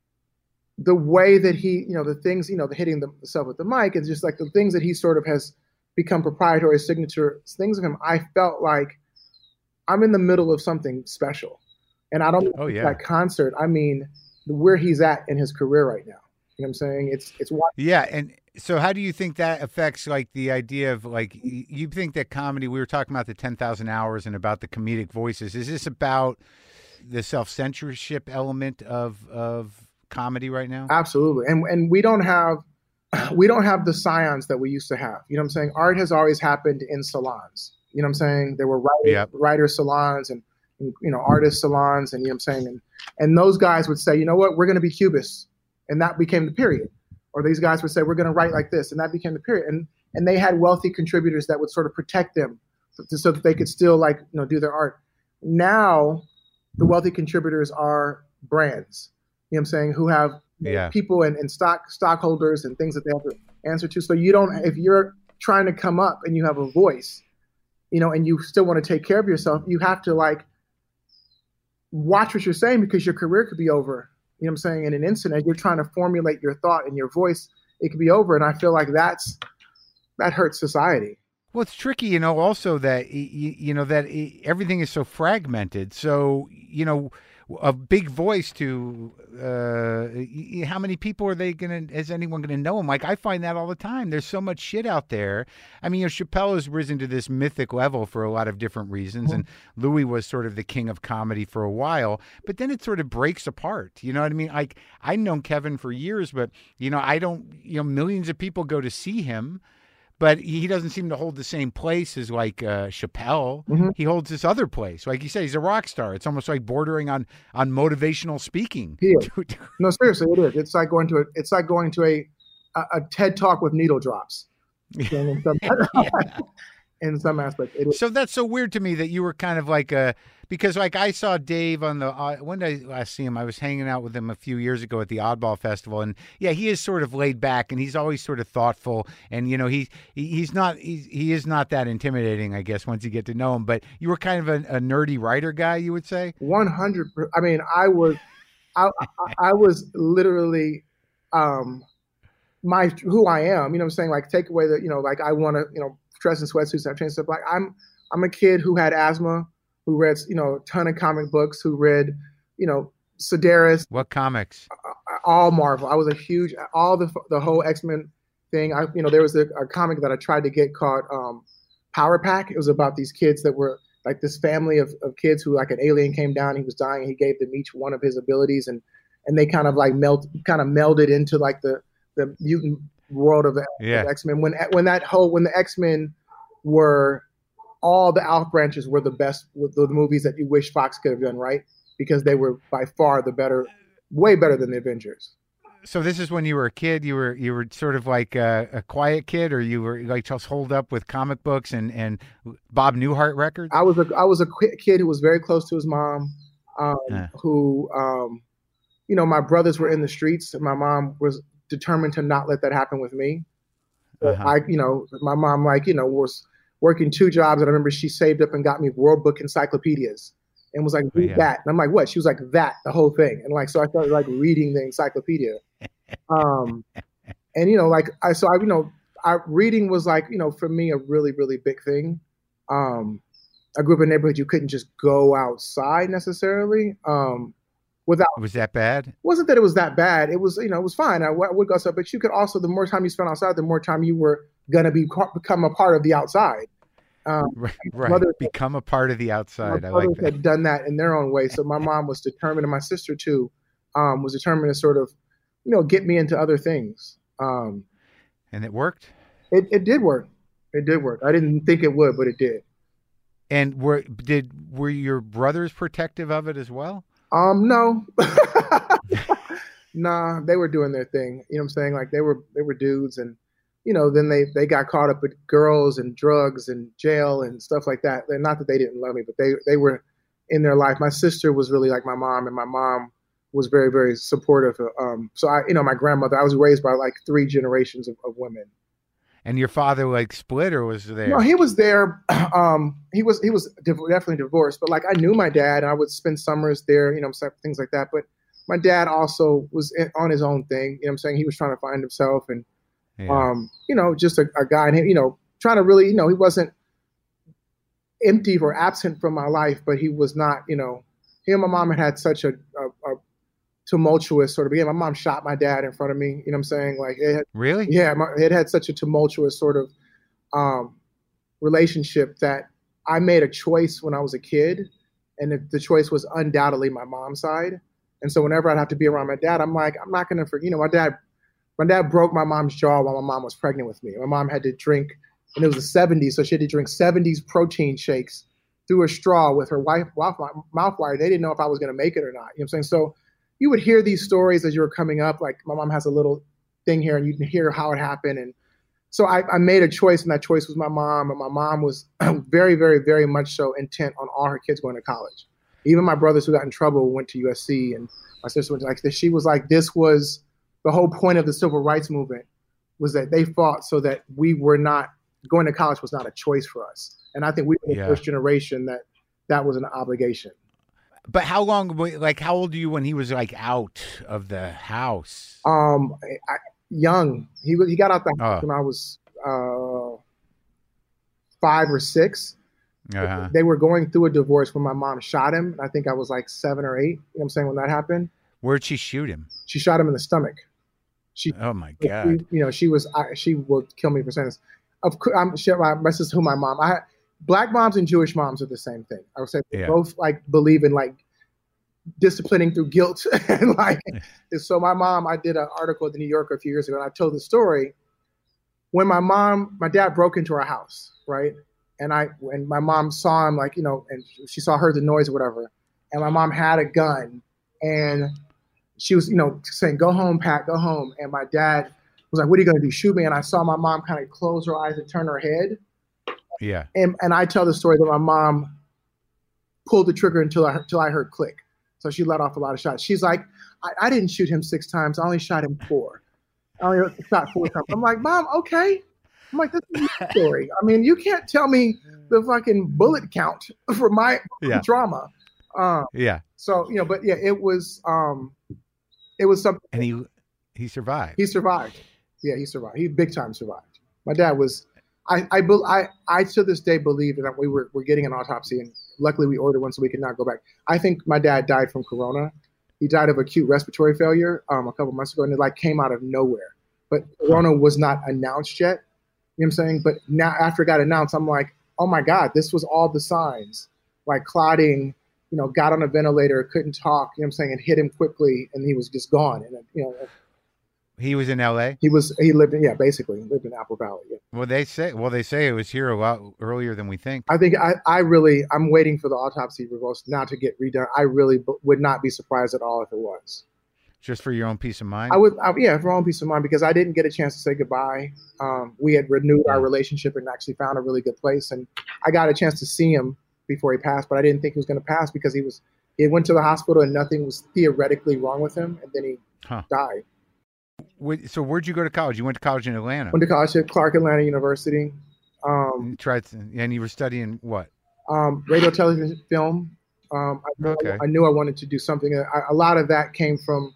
the way that he, the things, the hitting himself with the mic, and just like the things that he sort of has become proprietary signature things of him, I felt like I'm in the middle of something special. And I don't mean that concert. I mean where he's at in his career right now. You know what I'm saying? It's wild. Yeah. And so how do you think that affects like the idea of like, you think that comedy, we were talking about the 10,000 hours and about the comedic voices. Is this about the self-censorship element of comedy right now? Absolutely. And we don't have the scions that we used to have. You know what I'm saying? Art has always happened in salons. You know what I'm saying? There were writer salons and artist salons, and you know what I'm saying? And those guys would say, you know what, we're going to be Cubists. And that became the period. Or these guys would say, we're going to write like this. And that became the period. And they had wealthy contributors that would sort of protect them so that they could still do their art. Now, the wealthy contributors are brands, you know what I'm saying, who have people and stockholders and things that they have to answer to. So if you're trying to come up and you have a voice, and you still want to take care of yourself, you have to watch what you're saying because your career could be over, you know what I'm saying, in an instant. As you're trying to formulate your thought and your voice, it could be over. And I feel like that hurts society. Well, it's tricky, also that, everything is so fragmented. So, a big voice to, how many people is anyone going to know him? Like, I find that all the time. There's so much shit out there. I mean, Chappelle has risen to this mythic level for a lot of different reasons. And Louis was sort of the king of comedy for a while, but then it sort of breaks apart. You know what I mean? Like, I've known Kevin for years, but, I don't, millions of people go to see him. But he doesn't seem to hold the same place as like Chappelle. Mm-hmm. He holds this other place. Like you said, he's a rock star. It's almost like bordering on motivational speaking. Yeah. No, seriously, it is. It's like going to a TED Talk with needle drops. In some aspect. It is. So that's so weird to me that you were kind of like because like I saw Dave on the, when did I last see him? I was hanging out with him a few years ago at the Oddball Festival. And yeah, he is sort of laid back and he's always sort of thoughtful. And, he is not that intimidating, I guess, once you get to know him. But you were kind of a nerdy writer guy, you would say? 100%. I mean, I was literally, who I am, you know what I'm saying? Like take away the, I want to, dress in sweatsuits and change stuff. Like I'm a kid who had asthma, who read, a ton of comic books, who read, Sedaris. What comics? All Marvel. I was a huge, all the whole X-Men thing. There was a comic that I tried to get called Power Pack. It was about these kids that were like this family of kids who like an alien came down, he was dying, and he gave them each one of his abilities, and they kind of like melded into like the mutant world of the X-Men. When the X-Men were, all the Alpha branches were the best, with the movies that you wish Fox could have done, right? Because they were by far way better than the Avengers. So this is when you were a kid. You were sort of like a quiet kid, or you were like just holed up with comic books and Bob Newhart records. I was a kid who was very close to his mom, who my brothers were in the streets, and my mom was determined to not let that happen with me. My mom was working two jobs, and I remember she saved up and got me World Book encyclopedias and was like, read that. And I'm like, what? She was like, that, the whole thing. And so I started like reading the encyclopedia. Reading was like, for me, a really, really big thing. I grew up in a neighborhood you couldn't just go outside necessarily, without. Was that bad? It wasn't that it was that bad. It was, it was fine. I would go outside, but you could also, the more time you spent outside, the more time you were going to become a part of the outside. Right, right. Mothers, Become a part of the outside. my I like brothers that. had done that in their own way. So my mom was determined, and my sister too, was determined to sort of, get me into other things. And it worked? It did work. It did work. I didn't think it would, but it did. And were your brothers protective of it as well? No. Nah, they were doing their thing. You know what I'm saying? Like they were dudes, and then they got caught up with girls and drugs and jail and stuff like that. And not that they didn't love me, but they were in their life. My sister was really like my mom, and my mom was very, very supportive. So my grandmother, I was raised by like 3 generations of women. And your father like split or was there? No, he was there. He was definitely divorced, but like I knew my dad, and I would spend summers there, things like that. But my dad also was on his own thing. You know what I'm saying? He was trying to find himself, and just a guy, and trying to really, he wasn't empty or absent from my life, but he was not, he and my mom had such a tumultuous sort of beginning. My mom shot my dad in front of me. You know what I'm saying? Like really? Yeah, it had such a tumultuous sort of relationship that I made a choice when I was a kid, and the choice was undoubtedly my mom's side. And so whenever I'd have to be around my dad, I'm like, I'm not going to forget. My dad broke my mom's jaw while my mom was pregnant with me. My mom had to drink, and it was the 70s, so she had to drink 70s protein shakes through a straw with her mouth wire. They didn't know if I was going to make it or not. You know what I'm saying? So you would hear these stories as you were coming up. Like my mom has a little thing here, and you can hear how it happened. And so I made a choice, and that choice was my mom. And my mom was very, very, very much so intent on all her kids going to college. Even my brothers who got in trouble went to USC, and my sister went to, like, she was like, this was the whole point of the civil rights movement, was that they fought so that we were not going to college was not a choice for us. And I think we were the first generation that was an obligation. But how long, like, how old are you when he was like out of the house? Young. He got out the house when I was 5 or 6. Uh-huh. They were going through a divorce when my mom shot him. I think I was like 7 or 8. You know what I'm saying? When that happened. Where'd she shoot him? She shot him in the stomach. Oh my God. She will kill me for saying this. Of course, this is who my mom. Black moms and Jewish moms are the same thing. I would say they both like believe in like disciplining through guilt and like. So my mom, I did an article at the New Yorker a few years ago, and I told the story when my dad broke into our house, right? And my mom saw him, like, and she heard the noise or whatever, and my mom had a gun, and she was, saying, "Go home, Pat, go home." And my dad was like, "What are you going to do? Shoot me?" And I saw my mom kind of close her eyes and turn her head. Yeah. And I tell the story that my mom pulled the trigger until I heard click. So she let off a lot of shots. She's like, I didn't shoot him 6 times. I only shot him 4. I only shot 4 times. I'm like, Mom, okay. I'm like, this is your story. I mean, you can't tell me the fucking bullet count for my trauma. So, but yeah, it was something. And he survived. He survived. Yeah, he survived. He big time survived. My dad was, I to this day believe that we're getting an autopsy, and luckily we ordered one so we could not go back. I think my dad died from corona. He died of acute respiratory failure a couple months ago, and it like came out of nowhere. But corona was not announced yet. You know what I'm saying? But now after it got announced, I'm like, oh my God, this was all the signs. Like clotting, got on a ventilator, couldn't talk, you know what I'm saying, and hit him quickly, and he was just gone. And he was in LA? He lived in Apple Valley. Yeah. Well, they say it was here a lot earlier than we think. I think I'm waiting for the autopsy results now to get redone. I really would not be surprised at all if it was. Just for your own peace of mind? For my own peace of mind, because I didn't get a chance to say goodbye. We had renewed our relationship and actually found a really good place. And I got a chance to see him before he passed, but I didn't think he was going to pass because he went to the hospital and nothing was theoretically wrong with him. And then he died. So where'd you go to college? You went to college in Atlanta? Went to college at Clark Atlanta University. And you were studying what? Radio, television, film. I knew I wanted to do something. A lot of that came from,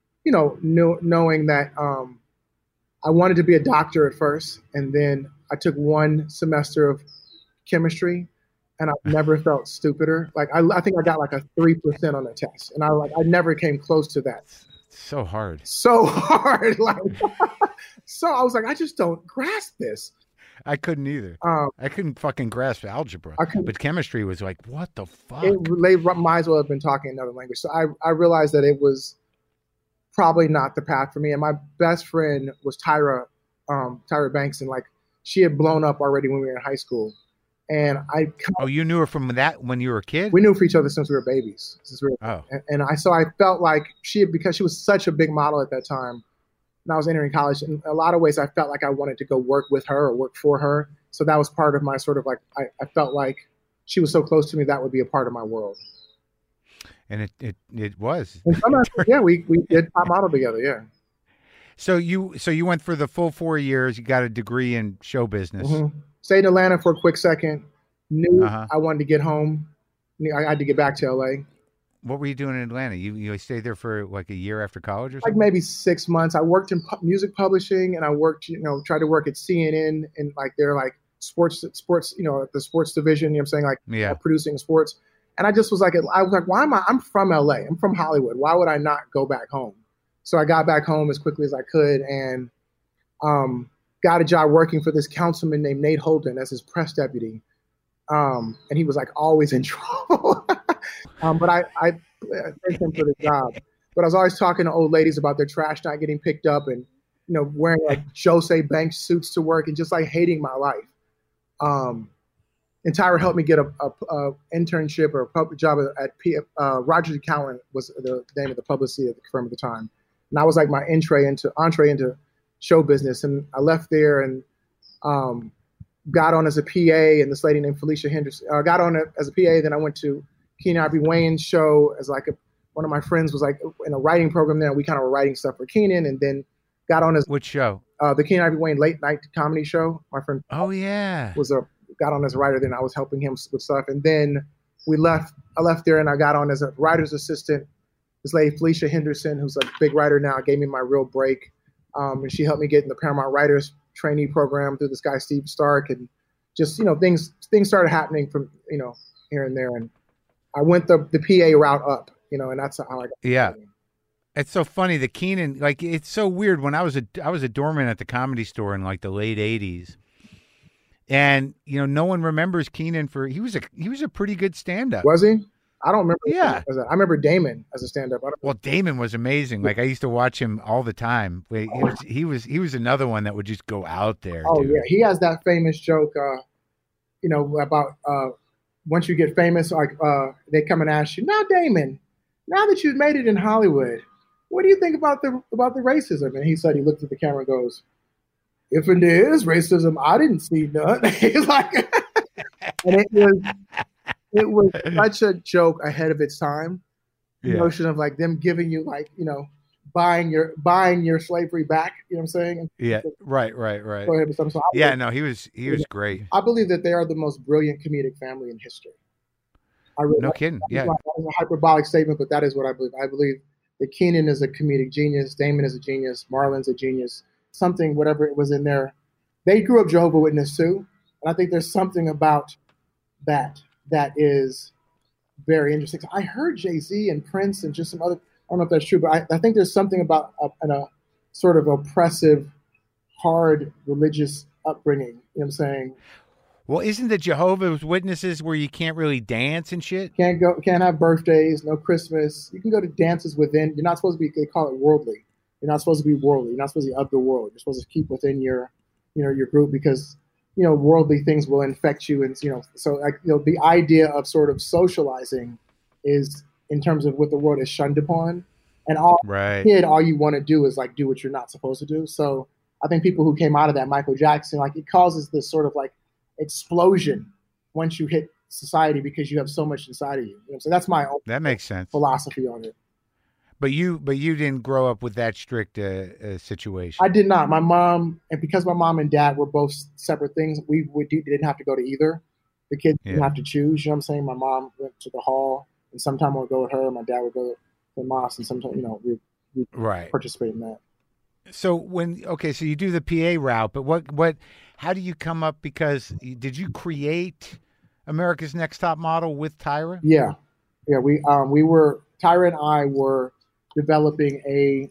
knowing that I wanted to be a doctor at first, and then I took 1 semester of chemistry, and I've never felt stupider. Like I think I got like a 3% on the test, and I never came close to that. It's so hard. So hard, like so I was like, I just don't grasp this. I couldn't either. I couldn't fucking grasp algebra, but chemistry was like, what the fuck? They might as well have been talking another language. So I realized that it was probably not the path for me. And my best friend was Tyra Banks, and like she had blown up already when we were in high school. And you knew her from that when you were a kid? We knew for each other since we were babies. And I felt like because she was such a big model at that time. And I was entering college, in a lot of ways, I felt like I wanted to go work with her or work for her. So that was part of my sort of like, I felt like she was so close to me, that would be a part of my world. And it was. Yeah, we did top model together, yeah. So you went for the full 4 years, you got a degree in show business. Mm-hmm. Stayed in Atlanta for a quick second, knew I wanted to get home. I had to get back to LA. What were you doing in Atlanta? You stayed there for like a year after college or something? Like maybe 6 months. I worked in music publishing, and I worked, tried to work at CNN and like they're like sports, the sports division, what I'm saying, like producing sports. And I just was like, I'm from LA. I'm from Hollywood. Why would I not go back home? So I got back home as quickly as I could and got a job working for this councilman named Nate Holden as his press deputy. And he was like always in trouble. But I thanked him for the job. But I was always talking to old ladies about their trash not getting picked up and, wearing like Jose Banks suits to work and just like hating my life. And Tyra helped me get a internship or a public job at Rogers & Cowan was the name of the publicity of the firm at the time. And that was like my entree into show business. And I left there and got on as a PA, and this lady named Felicia Henderson. Got on as a PA, then I went to Keenen Ivory Wayans' show as like one of my friends was like in a writing program there. We kind of were writing stuff for Keenen, and then got on as which show? The Keenen Ivory Wayans late night comedy show. My friend. Oh yeah. Got on as a writer. Then I was helping him with stuff, and then I left there, and I got on as a writer's assistant. This lady Felicia Henderson, who's a big writer now, gave me my real break, and she helped me get in the Paramount Writers Trainee Program through this guy Steve Stark, and just things started happening from here and there, and I went the PA route up, and that's how I got. Yeah. It's so funny. The Keenen, like, it's so weird. When I was a doorman at the Comedy Store in like the late 80s, and no one remembers Keenen he was a pretty good stand-up. Was he? I don't remember. Yeah, I remember Damon as a stand-up. Well, Damon was amazing. Like I used to watch him all the time. He was another one that would just go out there. Oh dude. Yeah, he has that famous joke. About once you get famous, like they come and ask you, now Damon, now that you've made it in Hollywood, what do you think about the racism? And he said, he looked at the camera and goes, if it is racism, I didn't see none. He's like, and it was such a joke ahead of its time. The notion of like them giving you like, buying your slavery back. You know what I'm saying? Yeah. Right. So he was great. I believe that they are the most brilliant comedic family in history. No kidding. Yeah. That is a hyperbolic statement, but that is what I believe. I believe that Keenen is a comedic genius. Damon is a genius. Marlon's a genius. Something, whatever it was in there. They grew up Jehovah's Witness too. And I think there's something about that is very interesting. I heard Jay-Z and Prince and just some other, I don't know if that's true, but I think there's something about a sort of oppressive, hard religious upbringing. You know what I'm saying? Well, isn't the Jehovah's Witnesses where you can't really dance and shit? Can't have birthdays, no Christmas. You can go to dances within. You're not supposed to be, they call it worldly. You're not supposed to be worldly. You're not supposed to be of the world. You're supposed to keep within your group because, worldly things will infect you. And, so like, the idea of sort of socializing is in terms of what the world is shunned upon. And all you want to do is like do what you're not supposed to do. So I think people who came out of that, Michael Jackson, like it causes this sort of like explosion once you hit society because you have so much inside of you. So that's my own that makes sense philosophy on it. But you didn't grow up with that strict situation. I did not. My mom, and because my mom and dad were both separate things, we didn't have to go to either. The kids didn't have to choose. You know what I'm saying? My mom went to the hall, and sometimes I would go with her. My dad would go to the mosque, and sometimes we participate in that. So so you do the PA route, but what? How do you come up? Because did you create America's Next Top Model with Tyra? Yeah, yeah. We were Tyra and I were developing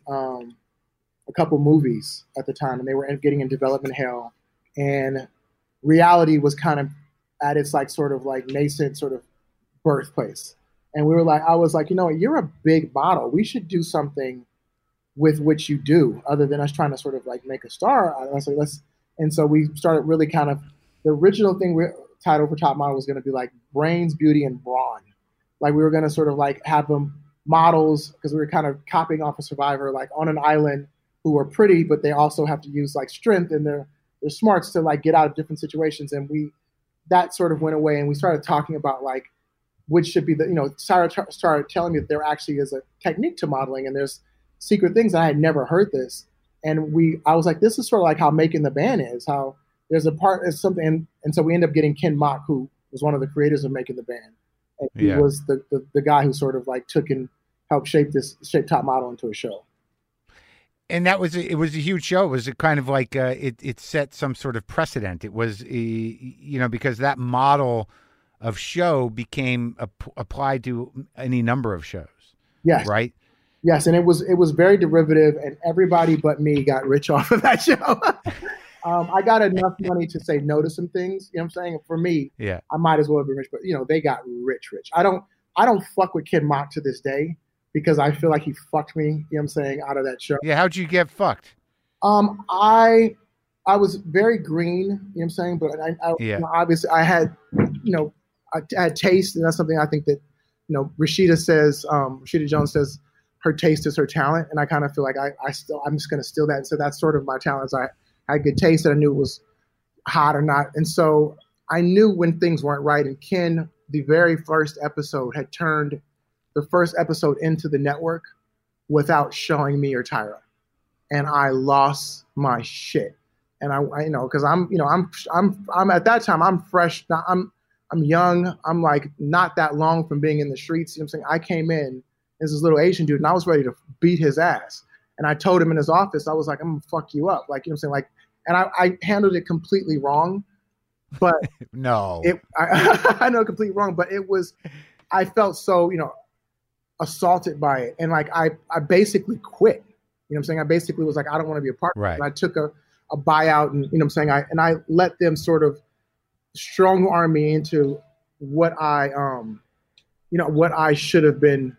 a couple movies at the time, and they were getting in development hell, and reality was kind of at its like sort of like nascent sort of birthplace. And we were like, I was like, you know what, you're a big model. We should do something with what you do, other than us trying to sort of like make a star. I was like, let's. And so we started really kind of the original thing. Title for Top Model was going to be like brains, beauty, and brawn. Like we were going to sort of like have them models because we were kind of copying off a Survivor, like on an island, who are pretty, but they also have to use like strength and their smarts to like get out of different situations. And that sort of went away, and we started talking about like which should be the, you know, Sarah started telling me that there actually is a technique to modeling, and there's secret things. I had never heard this, and I was like, this is sort of like how Making the Band is, how there's a part, is something, and so we ended up getting Ken Mok, who was one of the creators of Making the Band, and he was the guy who sort of like took and helped shape Top Model into a show. And it was a huge show. It was a kind of like it set some sort of precedent. It was because that model of show became applied to any number of shows. Yes. Right. Yes, and it was very derivative, and everybody but me got rich off of that show. I got enough money to say no to some things. You know what I'm saying? For me, I might as well have been rich, but they got rich. I don't fuck with Ken Mok to this day, because I feel like he fucked me, you know what I'm saying, out of that show. Yeah, how'd you get fucked? I was very green, you know what I'm saying, but obviously I had, I had taste, and that's something I think that, Rashida Jones says her taste is her talent, and I kind of feel like I'm just going to steal that, and so that's sort of my talent. I had good taste, and I knew it was hot or not, and so I knew when things weren't right, and Ken, the very first episode, had turned the first episode into the network without showing me or Tyra. And I lost my shit. And I cause I'm at that time, I'm fresh. I'm young. I'm like not that long from being in the streets. You know what I'm saying? I came in as this little Asian dude, and I was ready to beat his ass. And I told him in his office, I was like, I'm gonna fuck you up. Like, you know what I'm saying? Like, and I handled it completely wrong, but no, I know completely wrong, but I felt so, assaulted by it, and like I basically quit. You know what I'm saying? I basically was like, I don't want to be a part of it. And I took a buyout, and what I'm saying, I let them sort of strong arm me into what I should have been,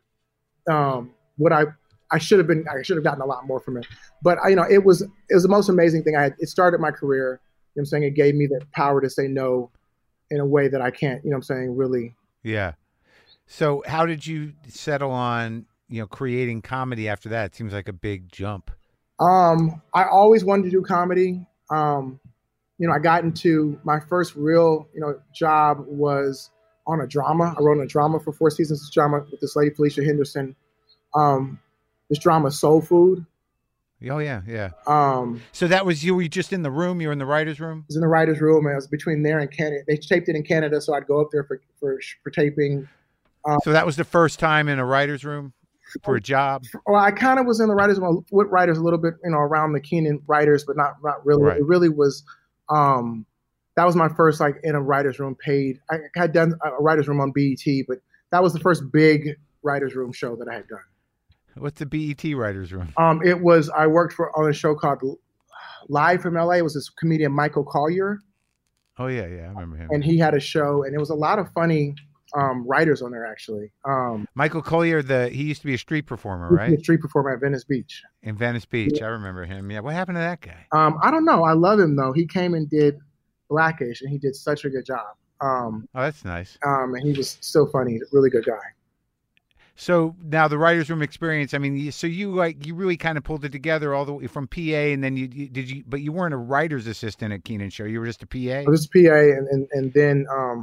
I should have gotten a lot more from it. But it was the most amazing thing I had. It started my career. You know what I'm saying? It gave me the power to say no in a way that I can't, you know what I'm saying, really. Yeah. So how did you settle on, creating comedy after that? It seems like a big jump. I always wanted to do comedy. I got into my first real, job was on a drama. I wrote a drama for 4 seasons. This drama with this lady, Felicia Henderson. This drama, Soul Food. Oh yeah, yeah. So that was you. Were you just in the room? You were in the writer's room? I was in the writer's room, and I was between there and Canada. They taped it in Canada, so I'd go up there for taping. So that was the first time in a writer's room for a job? Well, I kind of was in the writer's room with writers a little bit, around the Kenan writers, but not really. Right. It really was, that was my first, like, in a writer's room paid. I had done a writer's room on BET, but that was the first big writer's room show that I had done. What's the BET writer's room? I worked on a show called Live from LA. It was this comedian, Michael Collier. Oh, yeah, I remember him. And he had a show, and it was a lot of funny writers on there, actually. Michael Collier, he used to be a street performer, right? A street performer at Venice Beach. In Venice Beach, yeah. I remember him. Yeah, what happened to that guy? I don't know. I love him though. He came and did Blackish, and he did such a good job. Oh, that's nice. And he was still funny, really good guy. So now the writer's room experience. I mean, so you really kind of pulled it together all the way from PA, and then but you weren't a writer's assistant at Kenan Show. You were just a PA. I was a PA, and then.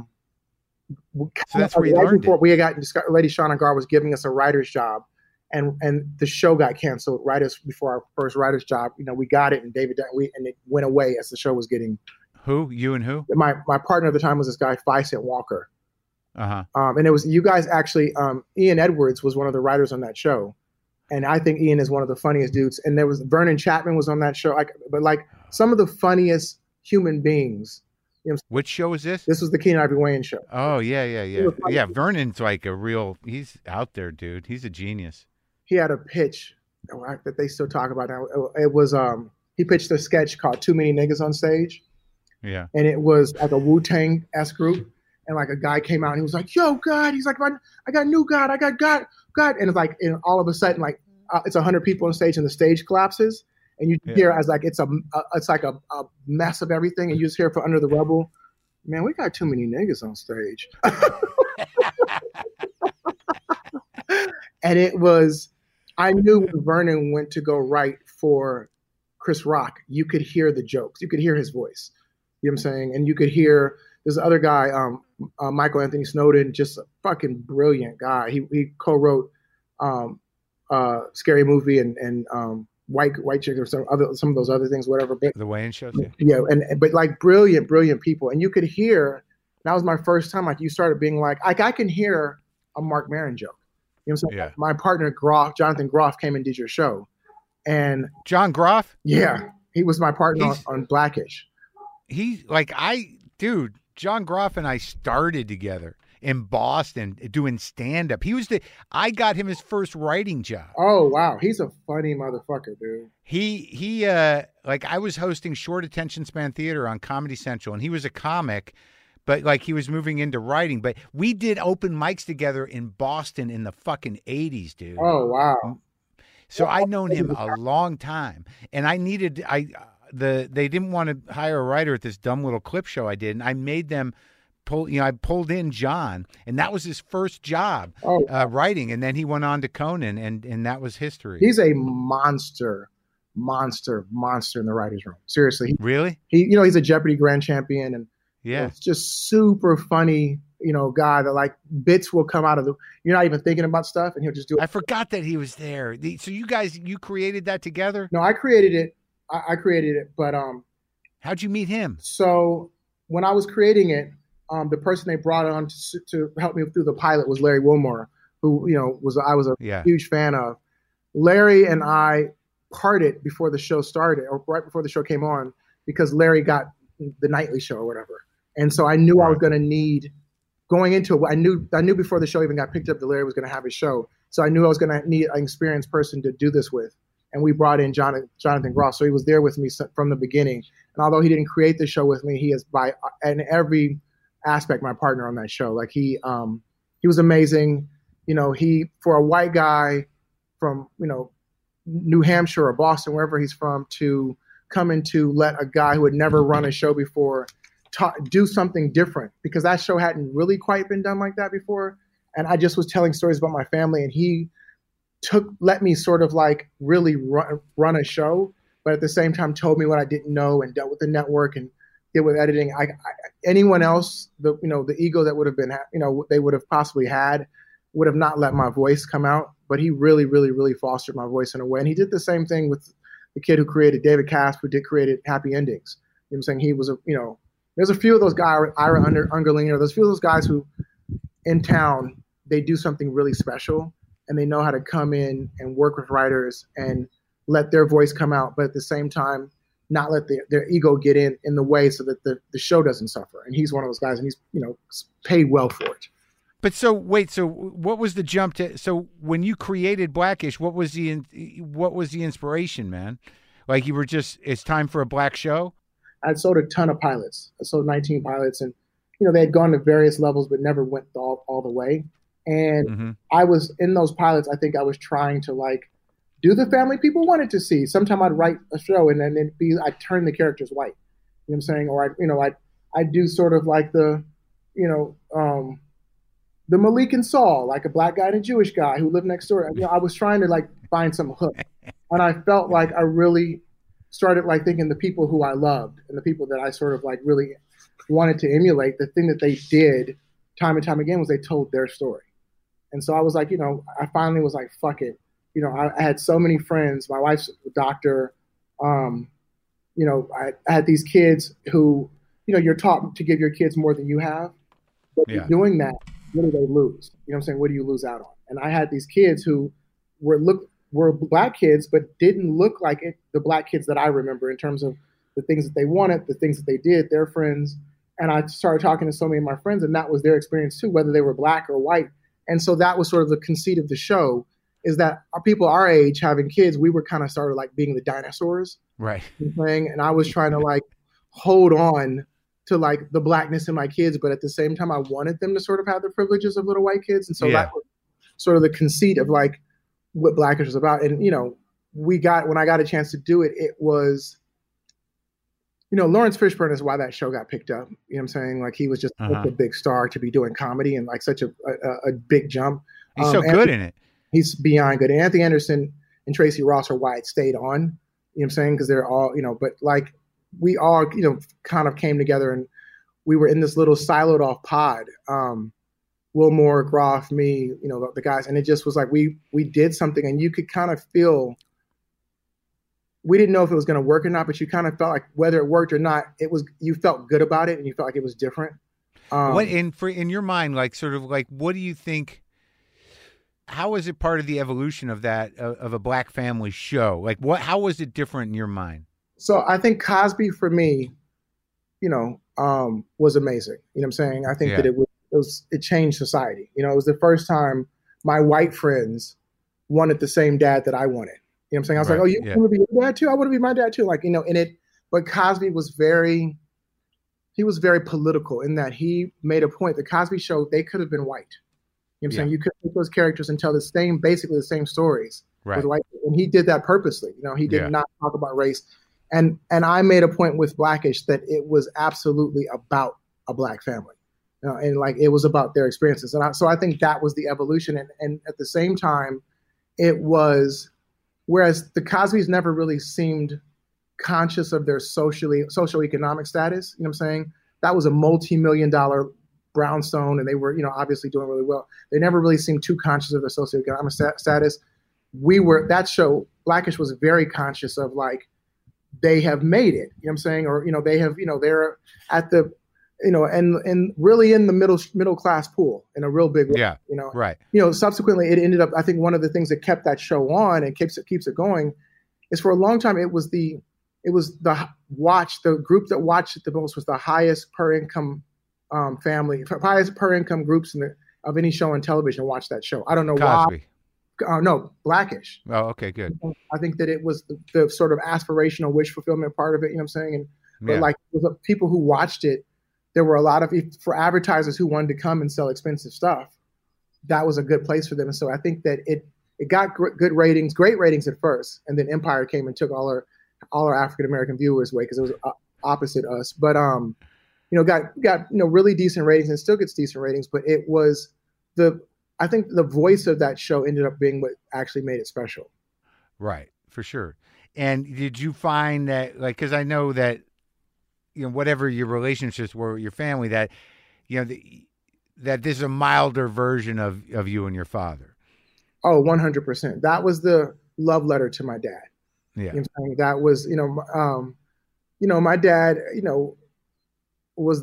So that's where you learned it. We had gotten, Lady Shauna Gar was giving us a writer's job, and the show got canceled right before our first writer's job. We got it, and and it went away as the show was getting. Who? You and who? My partner at the time was this guy, Vicent Walker. Uh-huh. And it was you guys actually. Ian Edwards was one of the writers on that show, and I think Ian is one of the funniest dudes. And there was Vernon Chapman was on that show. But some of the funniest human beings You know, Which show is this? this was the Keenan Ivory Wayans show. Oh, yeah. was like- Yeah, Vernon's like he's out there, dude. He's a genius. He had a pitch that they still talk about now. It was he pitched a sketch called Too Many Niggas on Stage, Yeah. and it was like a Wu-Tang-esque group, and like a guy came out and he was like, "Yo, God," he's like, "I got new God, I got God," and it's like, and all of a sudden, like it's 100 people on stage, and the stage collapses, and you hear as like it's like a mess of everything, and you just hear from under the rubble, "Man, we got too many niggas on stage," and it was. I knew when Vernon went to go write for Chris Rock, you could hear the jokes. You could hear his voice. You know what I'm saying? And you could hear this other guy, Michael Anthony Snowden, just a fucking brilliant guy. He co-wrote Scary Movie and White Chick or some of those other things, whatever. But The Wayans shows. yeah, but like brilliant people. And you could hear, that was my first time, like you started being like I can hear a Marc Maron joke. You know what I'm saying? Yeah. My partner Jonathan Groff came and did your show, and John Groff. yeah, he was my partner on Blackish. John Groff and I started together in Boston doing stand up. I got him his first writing job. Oh wow, he's a funny motherfucker, dude. He like I was hosting short attention span theater on Comedy Central, and he was a comic. But like he was moving into writing, but we did open mics together in Boston in the fucking 80s, dude. Oh wow. So I'd known him a long time, and they didn't want to hire a writer at this dumb little clip show I did, and I made them I pulled in John, and that was his first job writing, and then he went on to Conan, and that was history. He's a monster in the writers' room. Seriously. Really? He's a Jeopardy grand champion, and yeah, it's just super funny, guy that like bits will come out of you're not even thinking about stuff, and he'll just do it. I forgot that he was there. So you created that together? No, I created it. I created it, but how'd you meet him? So when I was creating it, the person they brought on to help me through the pilot was Larry Wilmore, who I was a huge fan of. Larry and I parted before the show started, or right before the show came on, because Larry got the nightly show or whatever. And so I knew I was going to need, going into it, I knew before the show even got picked up that Larry was going to have his show. So I knew I was going to need an experienced person to do this with. And we brought in Jonathan Groff. So he was there with me from the beginning. And although he didn't create the show with me, he is in every aspect my partner on that show. Like he was amazing. He, for a white guy from, New Hampshire or Boston, wherever he's from, to come in to let a guy who had never run a show before do something different, because that show hadn't really quite been done like that before. And I just was telling stories about my family, and he let me sort of like really run a show, but at the same time told me what I didn't know, and dealt with the network and did with editing. Anyone else, the ego that would have been, they would have possibly had, would have not let my voice come out. But he really, really, really fostered my voice in a way. And he did the same thing with the kid who created David Casp, who created Happy Endings. You know what I'm saying? He was there's a few of those guys, Ira Ungerlinger, there's a few of those guys who in town, they do something really special, and they know how to come in and work with writers and let their voice come out, but at the same time, not let their ego get in the way, so that the show doesn't suffer. And he's one of those guys, and he's paid well for it. But so what was the jump to? So when you created Blackish, what was the inspiration, man? Like you were just, it's time for a black show. I'd sold a ton of pilots. I sold 19 pilots, and they had gone to various levels, but never went all the way. And I was in those pilots. I think I was trying to like do the family people wanted to see. Sometimes I'd write a show, and then I'd turn the characters white. You know what I'm saying? Or I'd do sort of like the Malik and Saul, like a black guy and a Jewish guy who lived next door. I was trying to like find some hook, and I felt like I really started like thinking the people who I loved and the people that I sort of like really wanted to emulate, the thing that they did time and time again was they told their story. And so I was like, I finally was like, fuck it. I had so many friends. My wife's a doctor. I had these kids who, you're taught to give your kids more than you have. But doing that, what do they lose? You know what I'm saying? What do you lose out on? And I had these kids who were black kids, but didn't look like the black kids that I remember in terms of the things that they wanted, the things that they did, their friends. And I started talking to so many of my friends, and that was their experience too, whether they were black or white. And so that was sort of the conceit of the show, is that our people our age having kids, we were kind of started like being the dinosaurs. Right. And I was trying to like hold on to like the blackness in my kids, but at the same time, I wanted them to sort of have the privileges of little white kids. And so that was sort of the conceit of like what Blackish was about. And, you know, when I got a chance to do it, it was, you know, Lawrence Fishburne is why that show got picked up. You know what I'm saying? Like he was just such a big star to be doing comedy and like such a big jump. He's so good in it. He's beyond good. And Anthony Anderson and Tracy Ross are why it stayed on. You know what I'm saying? Because they're all, you know, but like we all, you know, kind of came together and we were in this little siloed off pod. Will Moore, Groff, me, you know, the guys. And it just was like we did something and you could kind of feel, we didn't know if it was going to work or not, but you kind of felt like whether it worked or not, you felt good about it and you felt like it was different. What in your mind, like sort of like, what do you think? How is it part of the evolution of that of a Black family show? Like how was it different in your mind? So I think Cosby for me, you know, was amazing. You know what I'm saying? I think that it changed society. You know, it was the first time my white friends wanted the same dad that I wanted. You know what I'm saying? I was like, oh, you want to be your dad too? I want to be my dad too. Like, you know, but Cosby was very political in that he made a point. The Cosby Show, they could have been white. You know what I'm saying? You could take those characters and tell basically the same stories with white. And he did that purposely. You know, he did not talk about race. And I made a point with Blackish that it was absolutely about a Black family. You know, and like it was about their experiences. And so I think that was the evolution. And at the same time, it was, whereas the Cosbys never really seemed conscious of their socioeconomic status, you know what I'm saying? That was a multi-million-dollar brownstone, and they were, you know, obviously doing really well. They never really seemed too conscious of their socioeconomic status. That show, Blackish was very conscious of like, they have made it, you know what I'm saying? Or, you know, they have, you know, they're at the, you know, and really in the middle class pool in a real big way. Yeah. You know, right. You know, subsequently it ended up, I think one of the things that kept that show on and keeps it going is for a long time the group that watched it the most was the highest per income highest per income groups of any show on television watched that show. I don't know Cosby. Why. No, Blackish. Oh, okay, good. I think that it was the sort of aspirational wish fulfillment part of it. You know what I'm saying? But like the people who watched it, there were a lot of, for advertisers who wanted to come and sell expensive stuff, that was a good place for them. And so I think that it got good ratings, great ratings at first, and then Empire came and took all our African American viewers away because it was opposite us. But you know, got you know really decent ratings and still gets decent ratings. But it was I think the voice of that show ended up being what actually made it special. Right, for sure. And did you find that, like, because I know that, you know, whatever your relationships were with your family, that, you know, that there's a milder version of you and your father. Oh, 100%. That was the love letter to my dad. Yeah. You know what I'm saying? That was, you know, my dad, you know, was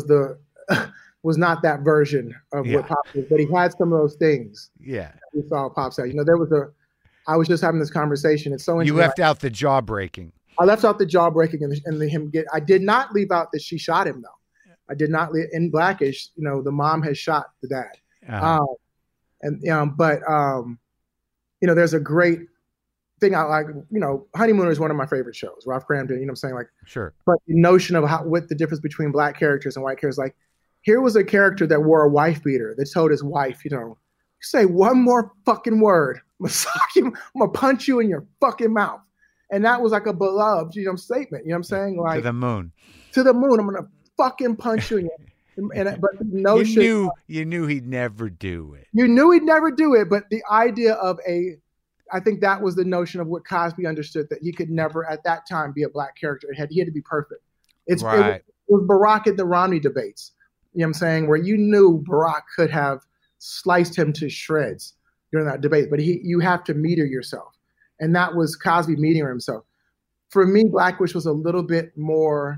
was not that version of what Pops was, but he had some of those things. Yeah. We saw Pops out. You know, I was just having this conversation. It's so interesting. You left out the jaw breaking. I left out the jaw breaking I did not leave out that she shot him though. I did not leave in Blackish. You know, the mom has shot the dad. Uh-huh. But you know, there's a great thing I like. You know, Honeymooners is one of my favorite shows. Ralph Cramden. You know what I'm saying? Like, sure. But the notion of what the difference between Black characters and white characters, like, here was a character that wore a wife beater that told his wife, you know, say one more fucking word, I'm gonna punch you in your fucking mouth. And that was like a beloved, you know, statement. You know what I'm saying? Like, to the moon. To the moon. I'm gonna fucking punch you. But the notion you knew he'd never do it. You knew he'd never do it, but the idea of I think that was the notion of what Cosby understood, that he could never at that time be a Black character. He had to be perfect. It was Barack at the Romney debates. You know what I'm saying? Where you knew Barack could have sliced him to shreds during that debate, but you have to meter yourself. And that was Cosby metering himself. For me, Blackish was a little bit more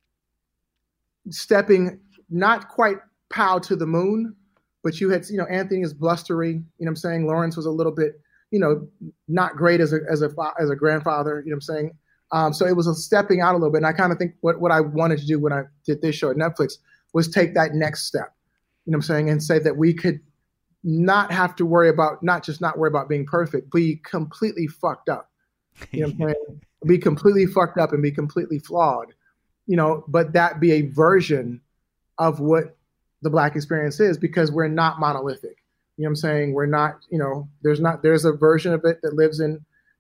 stepping, not quite pow to the moon, but you had, you know, Anthony is blustery, you know what I'm saying? Lawrence was a little bit, you know, not great as a grandfather, you know what I'm saying? So it was a stepping out a little bit. And I kind of think what I wanted to do when I did this show at Netflix was take that next step, you know what I'm saying, and say that we could not have to worry about, not worry about being perfect, be completely fucked up. You know what I'm saying? Be completely fucked up and be completely flawed, you know, but that be a version of what the Black experience is, because we're not monolithic. You know what I'm saying? We're not, you know, there's a version of it that lives in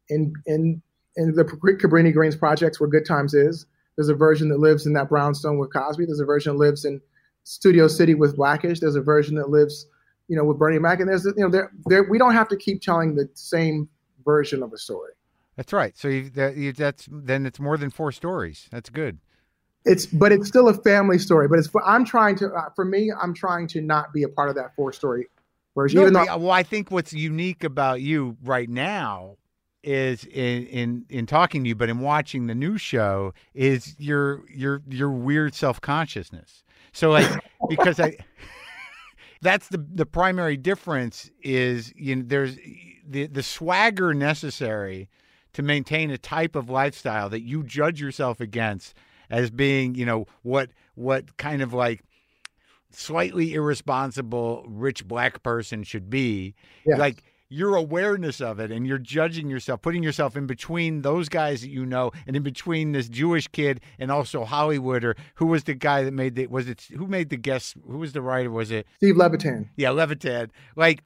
the Cabrini Greens projects where Good Times is. There's a version that lives in that brownstone with Cosby. There's a version that lives in Studio City with Blackish. There's a version that lives, you know, with Bernie Mac. And there's, you know, we don't have to keep telling the same version of a story. That's right. So then it's more than 4 stories. That's good. But it's still a family story. But I'm trying to not be a part of that 4-story version. Well, I think what's unique about you right now is in talking to you, but in watching the new show, is your weird self-consciousness. So like, because that's the primary difference is, you know, there's the swagger necessary to maintain a type of lifestyle that you judge yourself against as being, you know, what kind of like slightly irresponsible rich Black person should be. Yes. Like your awareness of it, and you're judging yourself, putting yourself in between those guys that you know, and in between this Jewish kid and also Hollywood, or who was the guy that made who made the guest? Who was the writer? Was it Steve Levitan? Yeah, Levitan. Like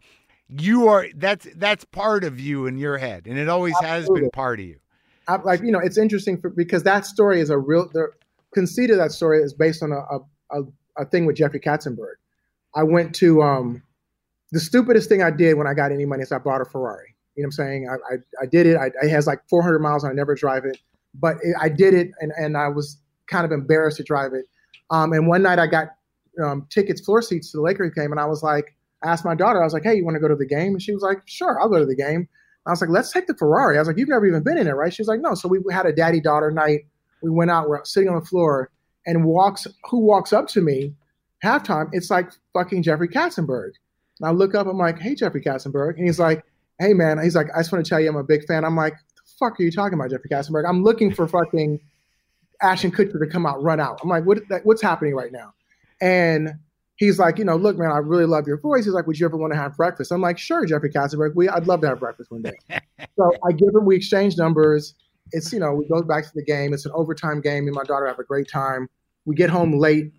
that's part of you in your head, and it always Absolutely. Has been part of you. Like, you know, it's interesting because that story is the conceit of that story is based on a thing with Jeffrey Katzenberg. I went to the stupidest thing I did when I got any money is I bought a Ferrari. You know what I'm saying? I did it. It has like 400 miles and I never drive it, but I did it, and I was kind of embarrassed to drive it. And one night I got floor seats to the Lakers game, and I was like, I asked my daughter, I was like, hey, you want to go to the game? And she was like, sure, I'll go to the game. I was like, let's take the Ferrari. I was like, you've never even been in it, right? She was like, no. So we had a daddy-daughter night. We went out. We're sitting on the floor, and who walks up to me halftime? It's like fucking Jeffrey Katzenberg. And I look up. I'm like, hey, Jeffrey Katzenberg. And he's like, hey, man. He's like, I just want to tell you I'm a big fan. I'm like, the fuck are you talking about, Jeffrey Katzenberg? I'm looking for fucking Ashton Kutcher to come out, run out. I'm like, what's happening right now? And he's like, you know, look, man, I really love your voice. He's like, would you ever want to have breakfast? I'm like, sure, Jeffrey Katzenberg. I'd love to have breakfast one day. So I give him, we exchange numbers. It's, you know, we go back to the game. It's an overtime game. Me and my daughter have a great time. We get home late.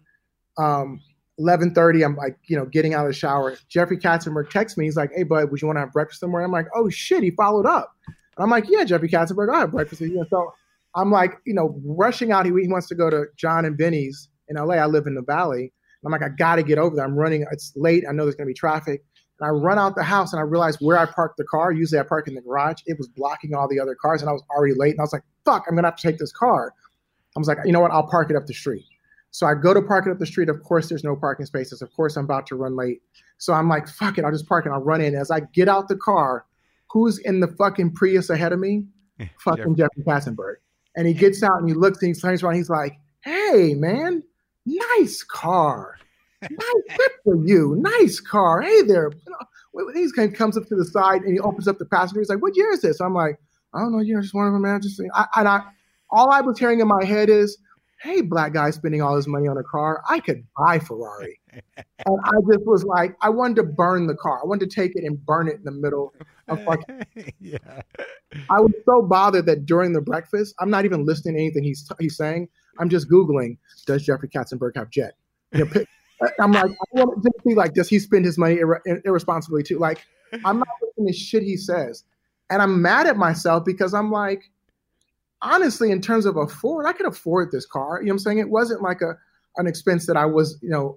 11:30, I'm like, you know, getting out of the shower. Jeffrey Katzenberg texts me. He's like, hey, bud, would you want to have breakfast somewhere? I'm like, oh, shit, he followed up. And I'm like, yeah, Jeffrey Katzenberg, I'll have breakfast with you. So I'm like, you know, rushing out. He wants to go to John and Benny's in LA. I live in the Valley. I'm like, I got to get over there. I'm running. It's late. I know there's going to be traffic. And I run out the house and I realize where I parked the car. Usually I park in the garage. It was blocking all the other cars and I was already late. And I was like, fuck, I'm going to have to take this car. I was like, you know what? I'll park it up the street. So I go to park it up the street. Of course, there's no parking spaces. Of course, I'm about to run late. So I'm like, fuck it. I'll just park it. I'll run in. As I get out the car, who's in the fucking Prius ahead of me? Fucking Jeffrey Katzenberg. And he gets out and he looks and he turns around. He's like, hey, man, nice car. Nice, good for you. Nice car. Hey there. He comes up to the side and he opens up the passenger. He's like, what year is this? I'm like, I don't know. You know, just one of them, man. Just all I was hearing in my head is, hey, Black guy spending all his money on a car. I could buy Ferrari. And I just was like, I wanted to burn the car. I wanted to take it and burn it in the middle of fucking. Yeah. I was so bothered that during the breakfast, I'm not even listening to anything he's saying. I'm just Googling, does Jeffrey Katzenberg have jet? You know, I'm like, I want to just be like, does he spend his money irresponsibly too? Like, I'm not listening to shit he says. And I'm mad at myself because I'm like, honestly, in terms of I could afford this car. You know what I'm saying? It wasn't like an expense that I was,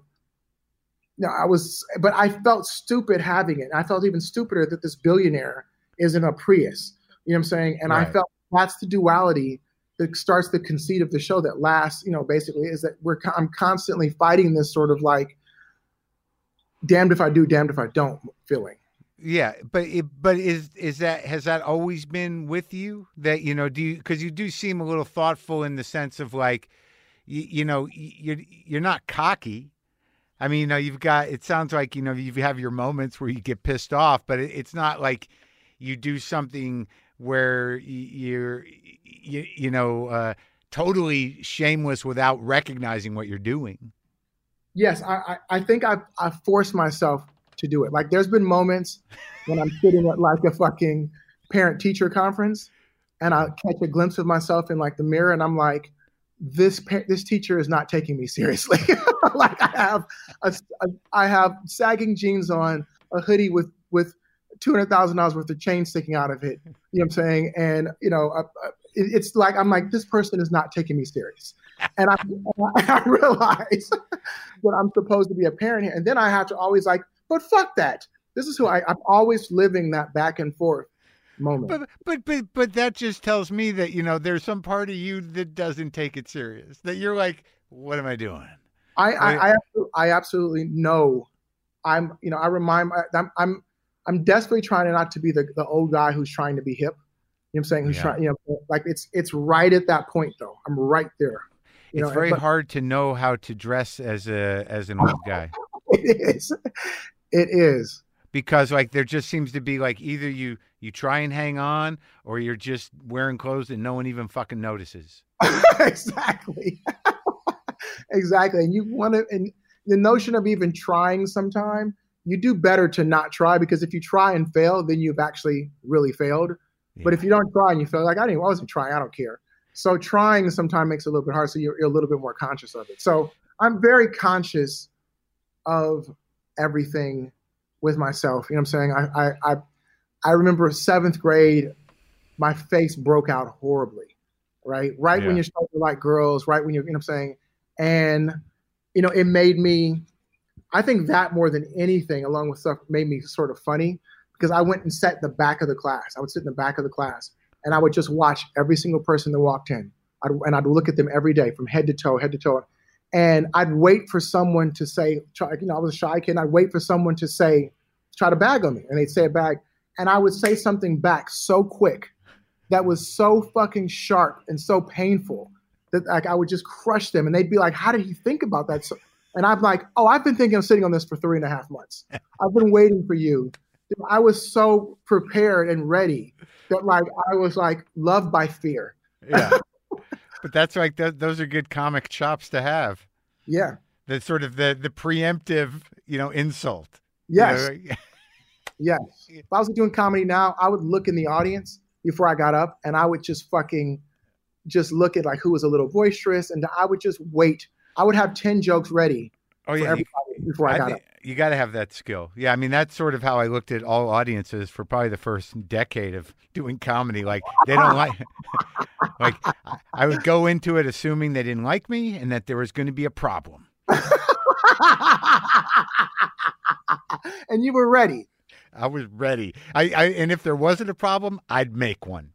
but I felt stupid having it. I felt even stupider that this billionaire is in a Prius. You know what I'm saying? And right. I felt that's the duality that starts the conceit of the show that lasts, basically is that I'm constantly fighting this sort of like damned if I do, damned if I don't feeling. Yeah. But has that always been with you that, because you do seem a little thoughtful in the sense of like, you're not cocky. I mean, it sounds like, you have your moments where you get pissed off, but it's not like you do something where you're totally shameless without recognizing what you're doing. Yes, I think I've forced myself to do it. Like there's been moments when I'm sitting at like a fucking parent teacher conference and I catch a glimpse of myself in like the mirror and I'm like, this teacher is not taking me seriously. Like I have sagging jeans on, a hoodie with $200,000 worth of chain sticking out of it. You know what I'm saying? And it's like I'm like, this person is not taking me serious. And I realize that I'm supposed to be a parent here. And then I have to always like, but fuck that. This is who I'm always living that back and forth moment. But that just tells me that, there's some part of you that doesn't take it serious, that you're like, what am I doing? I absolutely know. I remind I'm desperately trying not to be the old guy who's trying to be hip. You know what I'm saying? Who's trying, like it's right at that point though. I'm right there. It's very hard to know how to dress as an old guy. It is. Because like there just seems to be like either you try and hang on or you're just wearing clothes that no one even fucking notices. Exactly. Exactly. And you want to, and the notion of even trying sometime, you do better to not try, because if you try and fail, then you've actually really failed. Yeah. But if you don't try and you fail, like I wasn't trying, I don't care. So trying sometimes makes it a little bit hard. So you're a little bit more conscious of it. So I'm very conscious of everything with myself. You know what I'm saying? I remember 7th grade, my face broke out horribly, right? Right when you're starting to like girls, right when you're, you know what I'm saying? And, it made me, I think that more than anything, along with stuff, made me sort of funny, because I went and sat in the back of the class. I would sit in the back of the class and I would just watch every single person that walked in. And I'd look at them every day from head to toe. And I'd wait for someone to say, I was a shy kid, and I'd wait for someone to say, try to bag on me. And they'd say a bag. And I would say something back so quick that was so fucking sharp and so painful that like I would just crush them. And they'd be like, how did he think about that? And I'm like, oh, I've been thinking of sitting on this for 3.5 months. I've been waiting for you. I was so prepared and ready that like I was like loved by fear. Yeah. But that's like, those are good comic chops to have. Yeah. The sort of the preemptive, insult. Yes. Yes. If I was doing comedy now, I would look in the audience before I got up and I would just fucking just look at like who was a little boisterous, and I would just wait. I would have 10 jokes ready for everybody before I got up. You got to have that skill. Yeah, I mean, that's sort of how I looked at all audiences for probably the first decade of doing comedy. Like, they don't like like I would go into it assuming they didn't like me and that there was going to be a problem. And you were ready. I was ready. And if there wasn't a problem, I'd make one.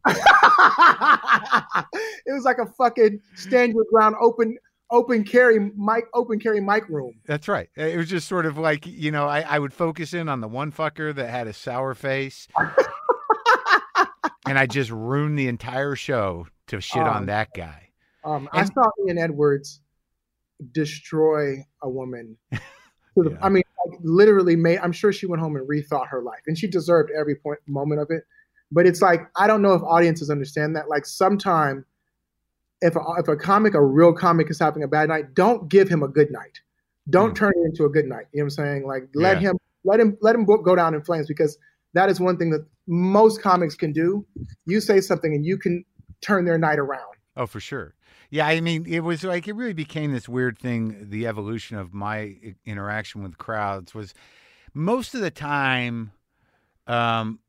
It was like a fucking stand your ground open carry mic room. That's right. It was just sort of like, I would focus in on the one fucker that had a sour face. And I just ruined the entire show to shit on that guy. I saw Ian Edwards destroy a woman. I mean, like, literally I'm sure she went home and rethought her life, and she deserved every moment of it. But it's like, I don't know if audiences understand that. Like, sometime if a real comic is having a bad night, don't give him a good night. Don't turn it into a good night. You know what I'm saying? Like, let him go down in flames, because that is one thing that most comics can do. You say something and you can turn their night around. Oh, for sure. Yeah, I mean, it was like, it really became this weird thing. The evolution of my interaction with crowds was most of the time, what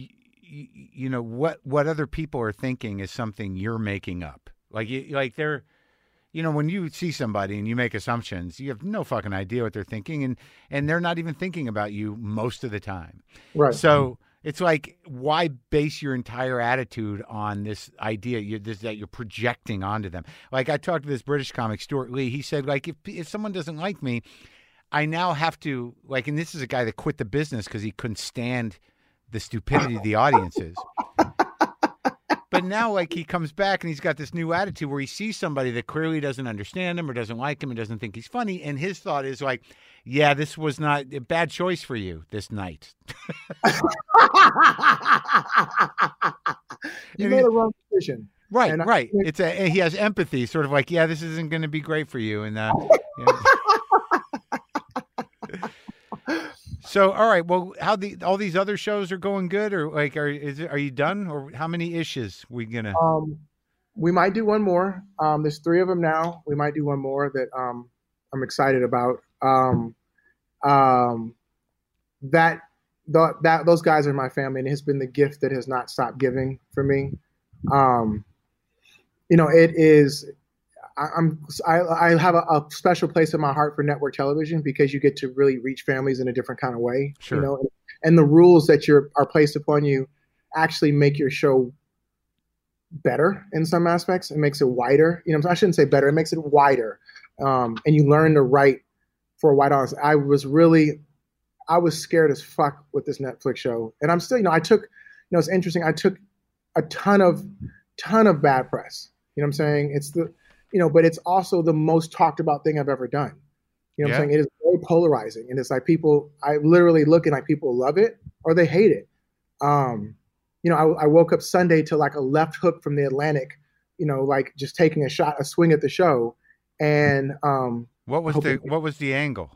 other people are thinking is something you're making up. Like they're, when you see somebody and you make assumptions, you have no fucking idea what they're thinking, and they're not even thinking about you most of the time. Right. So it's like, why base your entire attitude on this idea that you're projecting onto them? Like, I talked to this British comic, Stuart Lee. He said, like, if someone doesn't like me, I now have to, like, and this is a guy that quit the business because he couldn't stand the stupidity of the audiences. But now, like, he comes back and he's got this new attitude where he sees somebody that clearly doesn't understand him or doesn't like him and doesn't think he's funny. And his thought is like, yeah, this was not a bad choice for you this night. you made a wrong decision. Right, And right. He has empathy, sort of like, yeah, this isn't going to be great for you. And so, all right. Well, all these other shows are going good, or like, are you done, or how many issues we gonna? We might do one more. There's 3 of them now. We might do one more that I'm excited about. Those guys are my family, and it has been the gift that has not stopped giving for me. It is. I have a special place in my heart for network television because you get to really reach families in a different kind of way. Sure. And the rules that are placed upon you actually make your show better in some aspects. It makes it wider. I shouldn't say better. It makes it wider, and you learn to write for a wide audience. I was scared as fuck with this Netflix show, and I'm still. I took. It's interesting. I took a ton of bad press. You know what I'm saying? It's but it's also the most talked about thing I've ever done. You know what I'm saying? It is very polarizing. And it's like I literally look and like people love it or they hate it. I woke up Sunday to like a left hook from the Atlantic, like just taking a swing at the show. And what was the angle?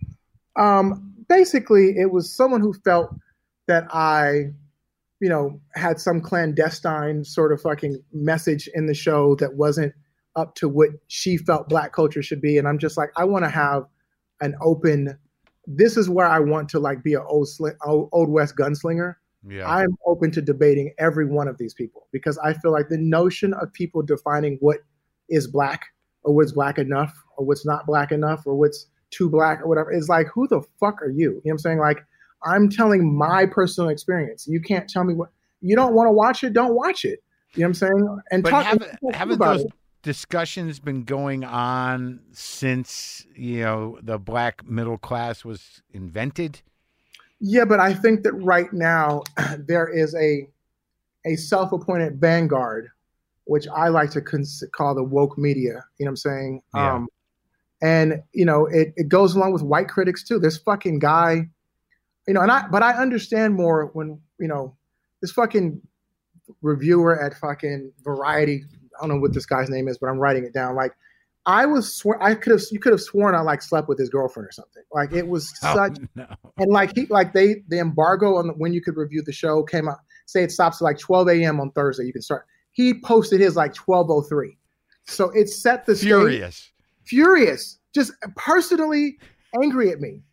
Basically it was someone who felt that I had some clandestine sort of fucking message in the show that wasn't up to what she felt Black culture should be. And I'm just like, I want to have an open, this is where I want to like be an old West gunslinger. Yeah. I'm open to debating every one of these people because I feel like the notion of people defining what is Black or what's Black enough or what's not Black enough or what's too Black or whatever is like, who the fuck are you? You know what I'm saying? Like, I'm telling my personal experience. You can't tell me what you don't want to watch it. Don't watch it. You know what I'm saying? And haven't those discussions been going on since the Black middle class was invented? Yeah, but I think that right now there is a self-appointed vanguard, which I like to call the woke media. You know what I'm saying? Yeah. And it goes along with white critics too. This fucking guy. But I understand more when, this fucking reviewer at fucking Variety, I don't know what this guy's name is, but I'm writing it down. Like you could have sworn I like slept with his girlfriend or something. Like it was such, no. And like the embargo on when you could review the show came out, say it stops at like 12 a.m. on Thursday. You can start. He posted his like 12:03. So it set the stage. Furious. Just personally angry at me.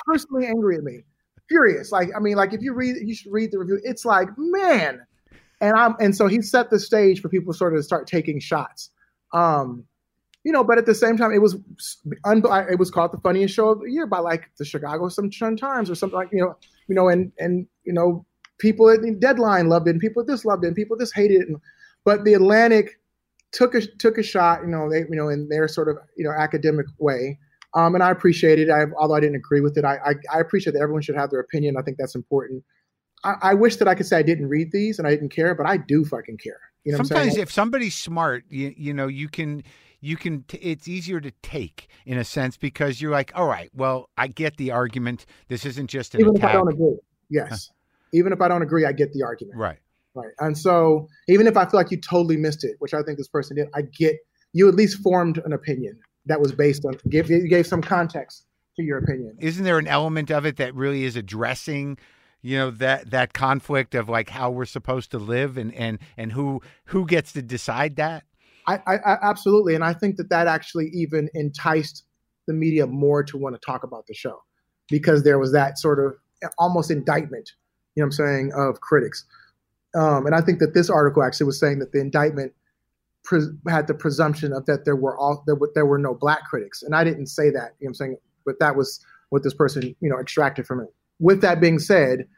Furious. Like, I mean, like if you should read the review. It's like, man. And so he set the stage for people sort of to start taking shots. But at the same time, it was called the funniest show of the year by like the Chicago Sun-Times or something like, and people at the Deadline loved it and people at this loved it and people at this hated it. But the Atlantic took a shot, in their sort of, academic way. And I appreciate it. Although I didn't agree with it, I appreciate that everyone should have their opinion. I think that's important. I wish that I could say I didn't read these and I didn't care, but I do fucking care. Sometimes if somebody's smart, you can. It's easier to take in a sense because you're like, all right, well, I get the argument. This isn't just an even attack. If I don't agree. Yes, even if I don't agree, I get the argument. Right. And so even if I feel like you totally missed it, which I think this person did, I get you at least formed an opinion that was based on gave some context to your opinion. Isn't there an element of it that really is addressing, that conflict of like how we're supposed to live and who gets to decide that? I absolutely. And I think that actually even enticed the media more to want to talk about the show because there was that sort of almost indictment, of critics. And I think that this article actually was saying that the indictment had the presumption of that there were no Black critics. And I didn't say that, but that was what this person, extracted from it. With that being said,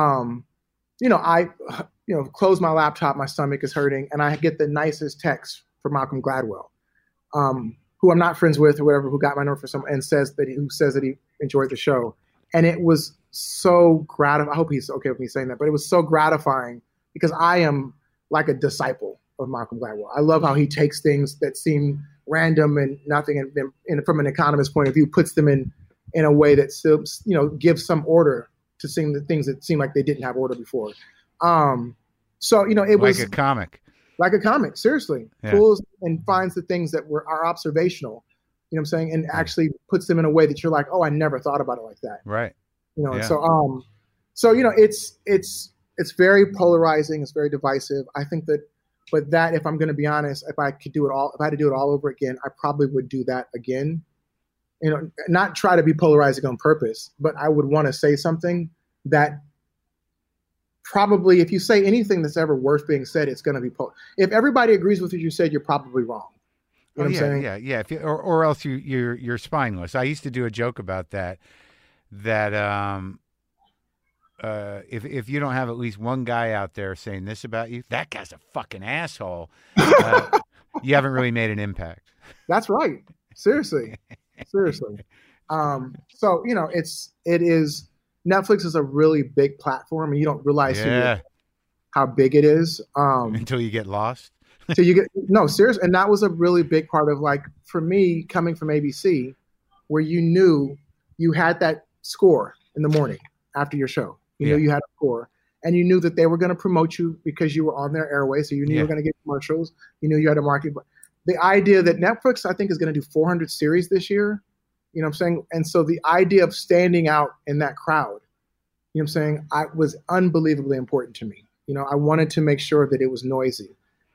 I close my laptop, my stomach is hurting, and I get the nicest text from Malcolm Gladwell, who I'm not friends with or whatever, who got my number for someone and says that he enjoyed the show. And it was so gratifying. I hope he's okay with me saying that, but it was so gratifying because I am like a disciple of Malcolm Gladwell. I love how he takes things that seem random and nothing, and from an economist's point of view, puts them in a way that still, gives some order to seeing the things that seem like they didn't have order before. So, it like was a comic. like a comic, seriously. Yeah. Pulls and finds the things that are observational, you know what I'm saying, and actually puts them in a way that you're like, oh, I never thought about it like that. Right. And so it's very polarizing, it's very divisive. I think that, but that, if I'm going to be honest, if I had to do it all over again, I probably would do that again. Not try to be polarizing on purpose, but I would want to say something that probably, if you say anything that's ever worth being said, it's going to be if everybody agrees with what you said, you're probably wrong. You know what I'm saying? Yeah. If or else you're spineless. I used to do a joke about that. If you don't have at least one guy out there saying this about you, that guy's a fucking asshole. You haven't really made an impact. That's right. Seriously. So it is. Netflix is a really big platform, and you don't realize how big it is until you get lost. So you get seriously, and that was a really big part of, like, for me, coming from ABC, where you knew you had that score in the morning after your show. You knew you had a score, and you knew that they were going to promote you because you were on their airway, so you knew you were going to get commercials. You knew you had a market. The idea that Netflix, I think, is going to do 400 series this year. You know what I'm saying? And so the idea of standing out in that crowd, you know what I'm saying, was unbelievably important to me. I wanted to make sure that it was noisy.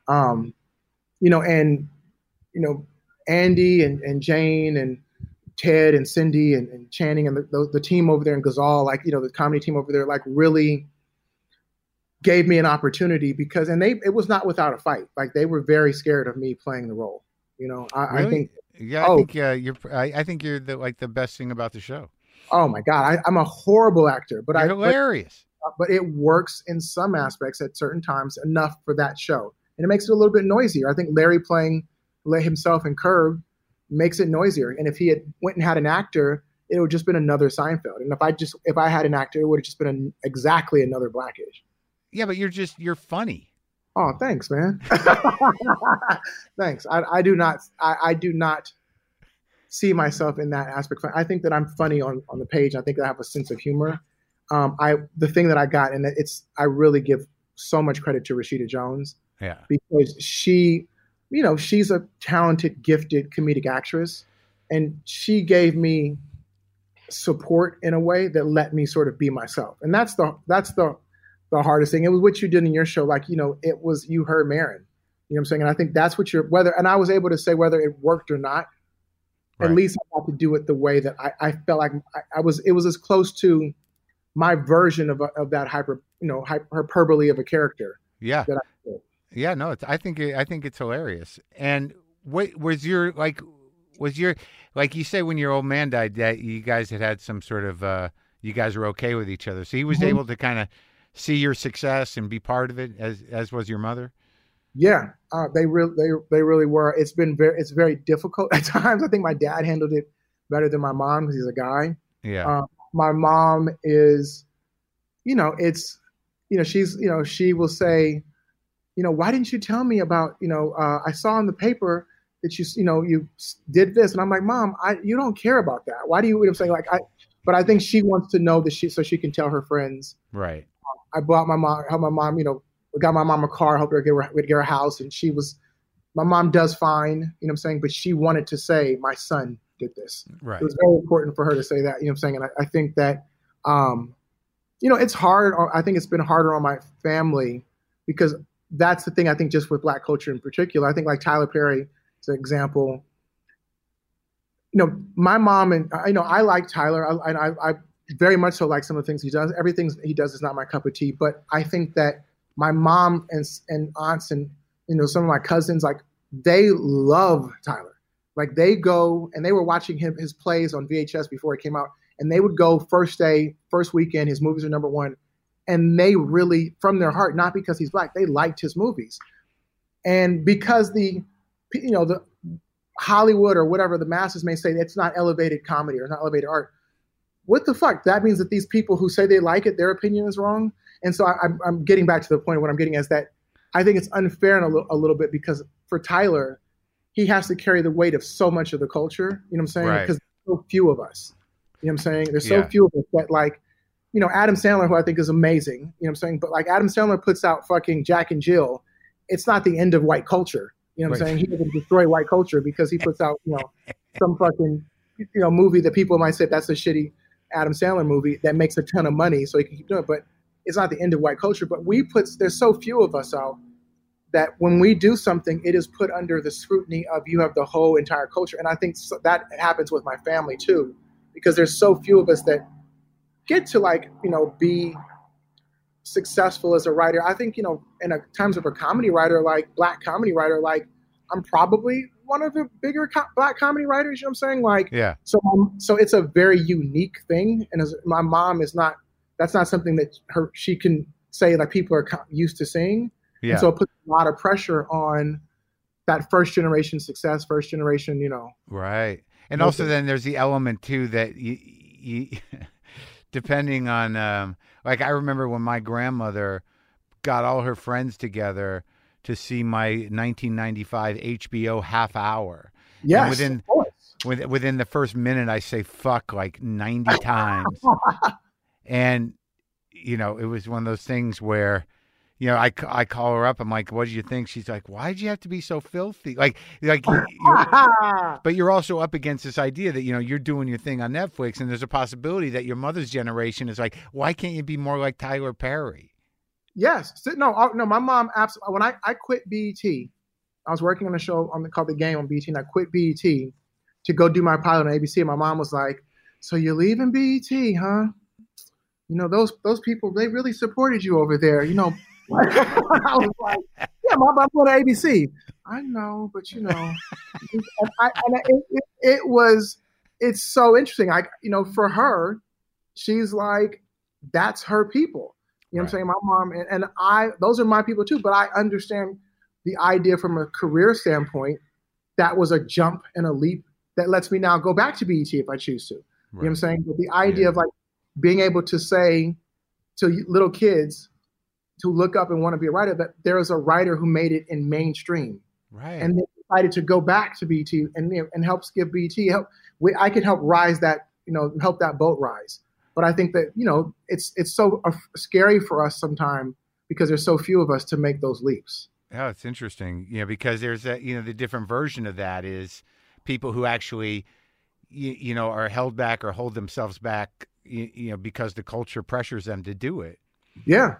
Andy and Jane and Ted and Cindy and Channing and the team over there in Ghazal, like, the comedy team over there, like, really gave me an opportunity because, it was not without a fight. Like, they were very scared of me playing the role. I think. Yeah, I think you're the best thing about the show. Oh my God, I'm a horrible actor, but you're hilarious. But it works in some aspects at certain times enough for that show, and it makes it a little bit noisier. I think Larry playing himself in Curb makes it noisier. And if he had went and had an actor, it would just been another Seinfeld. And if I had an actor, it would have just been exactly another Blackish. Yeah, but you're funny. Oh, thanks, man. Thanks. I do not see myself in that aspect. I think that I'm funny on the page. I think that I have a sense of humor. The thing that I got, and I really give so much credit to Rashida Jones. Yeah. Because she, she's a talented, gifted comedic actress, and she gave me support in a way that let me sort of be myself. And that's the hardest thing. It was what you did in your show. Like, it was, you heard Maron, you know what I'm saying? And I think that's what and I was able to say whether it worked or not, right. At least I got to do it the way that I felt like it was as close to my version of that hyperbole of a character. Yeah. That I did. Yeah, no, I think it's hilarious. And was your like you say, when your old man died, that you guys had some sort of you guys were okay with each other, so he was able to kind of see your success and be part of it, as was your mother. Yeah, they really were. It's very difficult at times. I think my dad handled it better than my mom because he's a guy. Yeah. My mom is, she will say, why didn't you tell me about, I saw in the paper that you did this. And I'm like, Mom, you don't care about that. Why do you, I'm saying, but I think she wants to know that so she can tell her friends. Right. I bought my mom, helped my mom, got my mom a car, helped her get her a house. And my mom does fine, you know what I'm saying? But she wanted to say, my son did this. Right. It was very important for her to say that, you know what I'm saying? And I think that, it's hard. I think it's been harder on my family because that's the thing. I think just with Black culture in particular, I think like Tyler Perry is an example. My mom and I like Tyler. I very much so like some of the things he does. Everything he does is not my cup of tea, but I think that my mom and aunts and some of my cousins, like, they love Tyler. Like, they go and they were watching his plays on VHS before it came out, and they would go first weekend, his movies are number one, and they really, from their heart, not because he's Black, they liked his movies. And because the Hollywood or whatever the masses may say it's not elevated comedy or not elevated art, what the fuck? That means that these people who say they like it, their opinion is wrong. And so I'm getting back to the point of what I'm getting is that I think it's unfair in a little bit because for Tyler, he has to carry the weight of so much of the culture, you know what I'm saying? Right. Because there's so few of us, you know what I'm saying? There's so few of us that, like, Adam Sandler, who I think is amazing, you know what I'm saying? But like Adam Sandler puts out fucking Jack and Jill. It's not the end of white culture. You know what I'm saying? He doesn't destroy white culture because he puts out, some fucking, movie that people might say that's a shitty Adam Sandler movie that makes a ton of money so he can keep doing it. But it's not the end of white culture. But there's so few of us out that when we do something, it is put under the scrutiny of you have the whole entire culture. And I think that happens with my family too, because there's so few of us that get to be successful as a writer. I think, in terms of a comedy writer, like black comedy writer, like I'm probably one of the bigger black comedy writers, you know what I'm saying? Like, yeah. So it's a very unique thing. And as my mom that's not something that she can say like people are used to seeing. Yeah. And so it puts a lot of pressure on that first generation success, first generation, Right. And also then there's the element too that you depending on, like I remember when my grandmother got all her friends together to see my 1995 HBO half hour. Yes. And within the first minute, I say fuck like 90 times. And, it was one of those things where, I call her up. I'm like, what did you think? She's like, why'd you have to be so filthy? But you're also up against this idea that, you're doing your thing on Netflix and there's a possibility that your mother's generation is like, why can't you be more like Tyler Perry? Yes. No, my mom absolutely. When I quit BET, I was working on a show called The Game on BET, and I quit BET to go do my pilot on ABC. And my mom was like, so you're leaving BET, huh? Those people, they really supported you over there, I was like, yeah, Mom, I'm going to ABC. I know, but it's so interesting. For her, she's like, that's her people. You know what I'm saying? My mom and I, those are my people too, but I understand the idea from a career standpoint. That was a jump and a leap that lets me now go back to BET if I choose to. Right. You know what I'm saying? But the idea of like being able to say to little kids to look up and want to be a writer, that there is a writer who made it in mainstream. Right. And they decided to go back to BET and help give BET help. I can help rise that, help that boat rise. But I think that, it's so scary for us sometimes because there's so few of us to make those leaps. Oh, it's interesting. Because there's the different version of that is people who actually, are held back or hold themselves back, because the culture pressures them to do it. Yeah.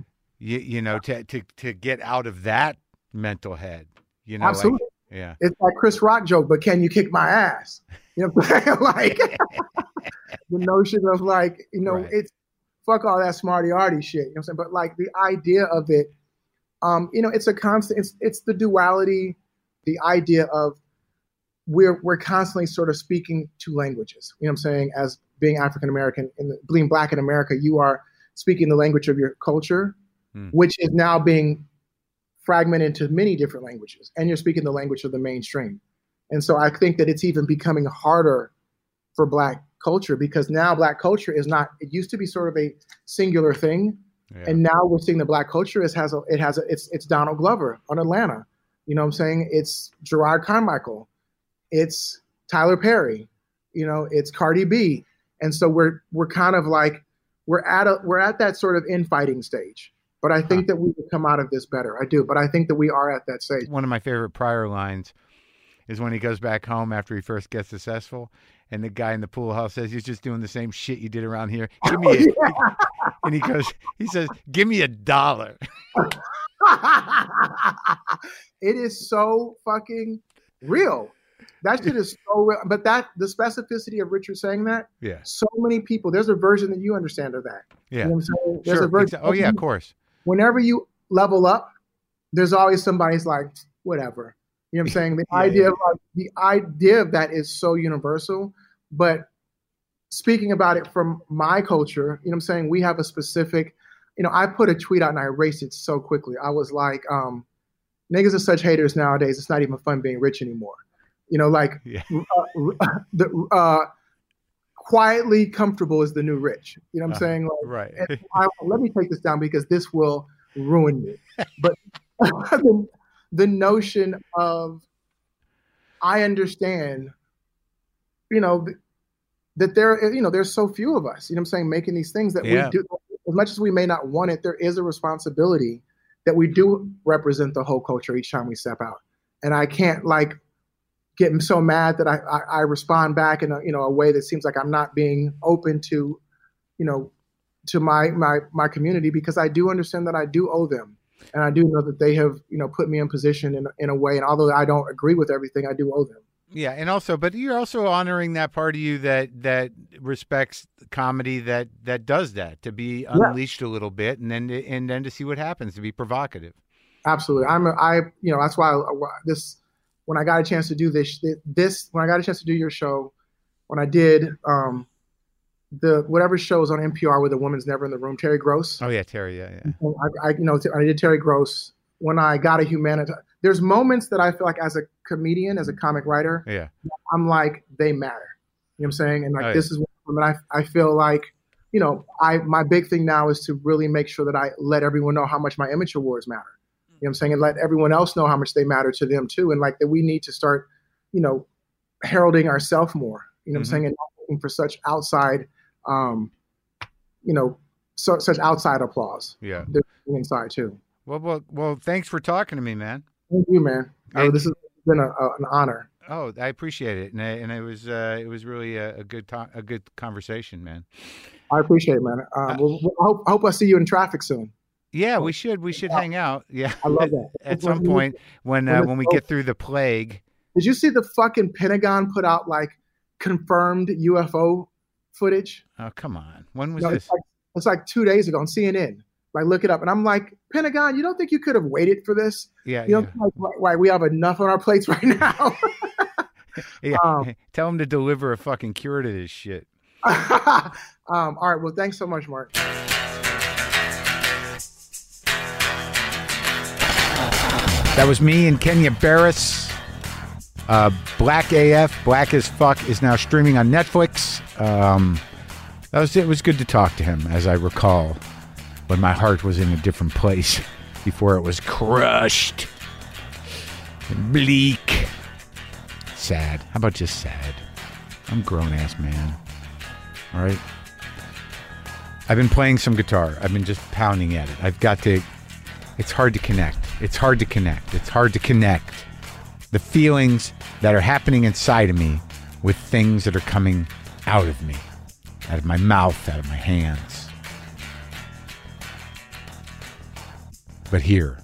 To get out of that mental head, Absolutely. Like, yeah. It's like Chris Rock joke, but can you kick my ass? Like the notion of like, right. It's fuck all that smarty arty shit. You know what I'm saying? But like the idea of it, it's a constant, it's the duality, the idea of we're constantly sort of speaking two languages. You know what I'm saying? As being African American and being Black in America, you are speaking the language of your culture, which is now being fragmented into many different languages, and you're speaking the language of the mainstream. And so I think that it's even becoming harder for Black culture because now Black culture is not, it used to be sort of a singular thing. Yeah. And now we're seeing the Black culture it's Donald Glover on Atlanta. You know what I'm saying? It's Gerard Carmichael. It's Tyler Perry. It's Cardi B. And so we're kind of like, we're at that sort of infighting stage. But I think that we will come out of this better. I do. But I think that we are at that stage. One of my favorite Pryor lines is when he goes back home after he first gets successful, and the guy in the pool house says, "You're just doing the same shit you did around here. Give me and he says, "Give me $1." It is so fucking real. That shit is so real. But the specificity of Richard saying that, yeah. So many people, there's a version that you understand of that. Yeah. You know what I'm saying? There's a version. Oh yeah, of course. Whenever you level up, there's always somebody's like, whatever. You know what I'm saying? The idea of that is so universal. But speaking about it from my culture, you know what I'm saying? We have a specific, I put a tweet out and I erased it so quickly. I was like, niggas are such haters nowadays. It's not even fun being rich anymore. Quietly comfortable is the new rich. You know what I'm saying? Right. Let me take this down because this will ruin me. But the notion of, I understand, that there's so few of us, you know what I'm saying, making these things that we do. As much as we may not want it, there is a responsibility that we do represent the whole culture each time we step out. And I can't like get so mad that I respond back in a way that seems like I'm not being open to, to my community, because I do understand that I do owe them. And I do know that they have, put me in position in a way. And although I don't agree with everything, I do owe them. Yeah, and also, but you're also honoring that part of you that respects comedy, that does that, to be unleashed a little bit, and then to see what happens, to be provocative. Absolutely, that's why when I got a chance to do when I got a chance to do your show, when I did the whatever shows on NPR where the woman's never in the room, Terry Gross. Oh yeah, Terry, yeah. I did Terry Gross. When I got a humanitarian, there's moments that I feel like as a comedian, as a comic writer, I'm like, they matter. You know what I'm saying? And like, this is what I feel like, my big thing now is to really make sure that I let everyone know how much my image awards matter. You know what I'm saying? And let everyone else know how much they matter to them too. And like that we need to start, heralding ourselves more, you know what I'm saying? And not looking for such outside, such outside applause. Yeah. There's inside too. Well, thanks for talking to me, man. Thank you, man. This has been an honor. Oh, I appreciate it, and it was really a good conversation, man. I appreciate it, man. I hope I see you in traffic soon. Yeah, we should hang out. Yeah, I love that. At some point when we get through the plague. Did you see the fucking Pentagon put out like confirmed UFO footage? Oh, come on. When was this? It's like 2 days ago on CNN. Like, look it up. And I'm like, Pentagon, you don't think you could have waited for this? Yeah. Why we have enough on our plates right now? Yeah. Tell them to deliver a fucking cure to this shit. All right. Well, thanks so much, Mark. That was me and Kenya Barris. Black AF, Black as Fuck, is now streaming on Netflix. It was good to talk to him, as I recall, when my heart was in a different place before it was crushed and bleak. Sad. How about just sad? I'm a grown-ass man. All right? I've been playing some guitar. I've been just pounding at it. It's hard to connect. It's hard to connect the feelings that are happening inside of me with things that are coming out of me, out of my mouth, out of my hands. But here.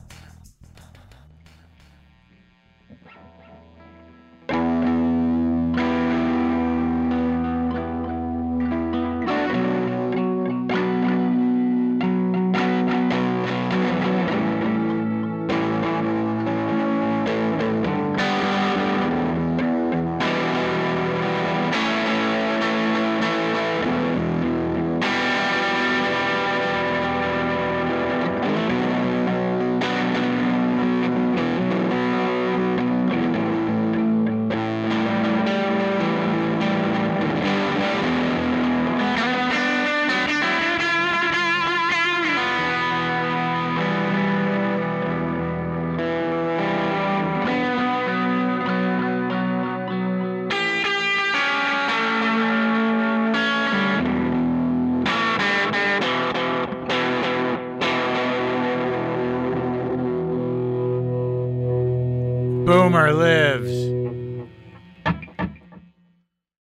Boomer lives.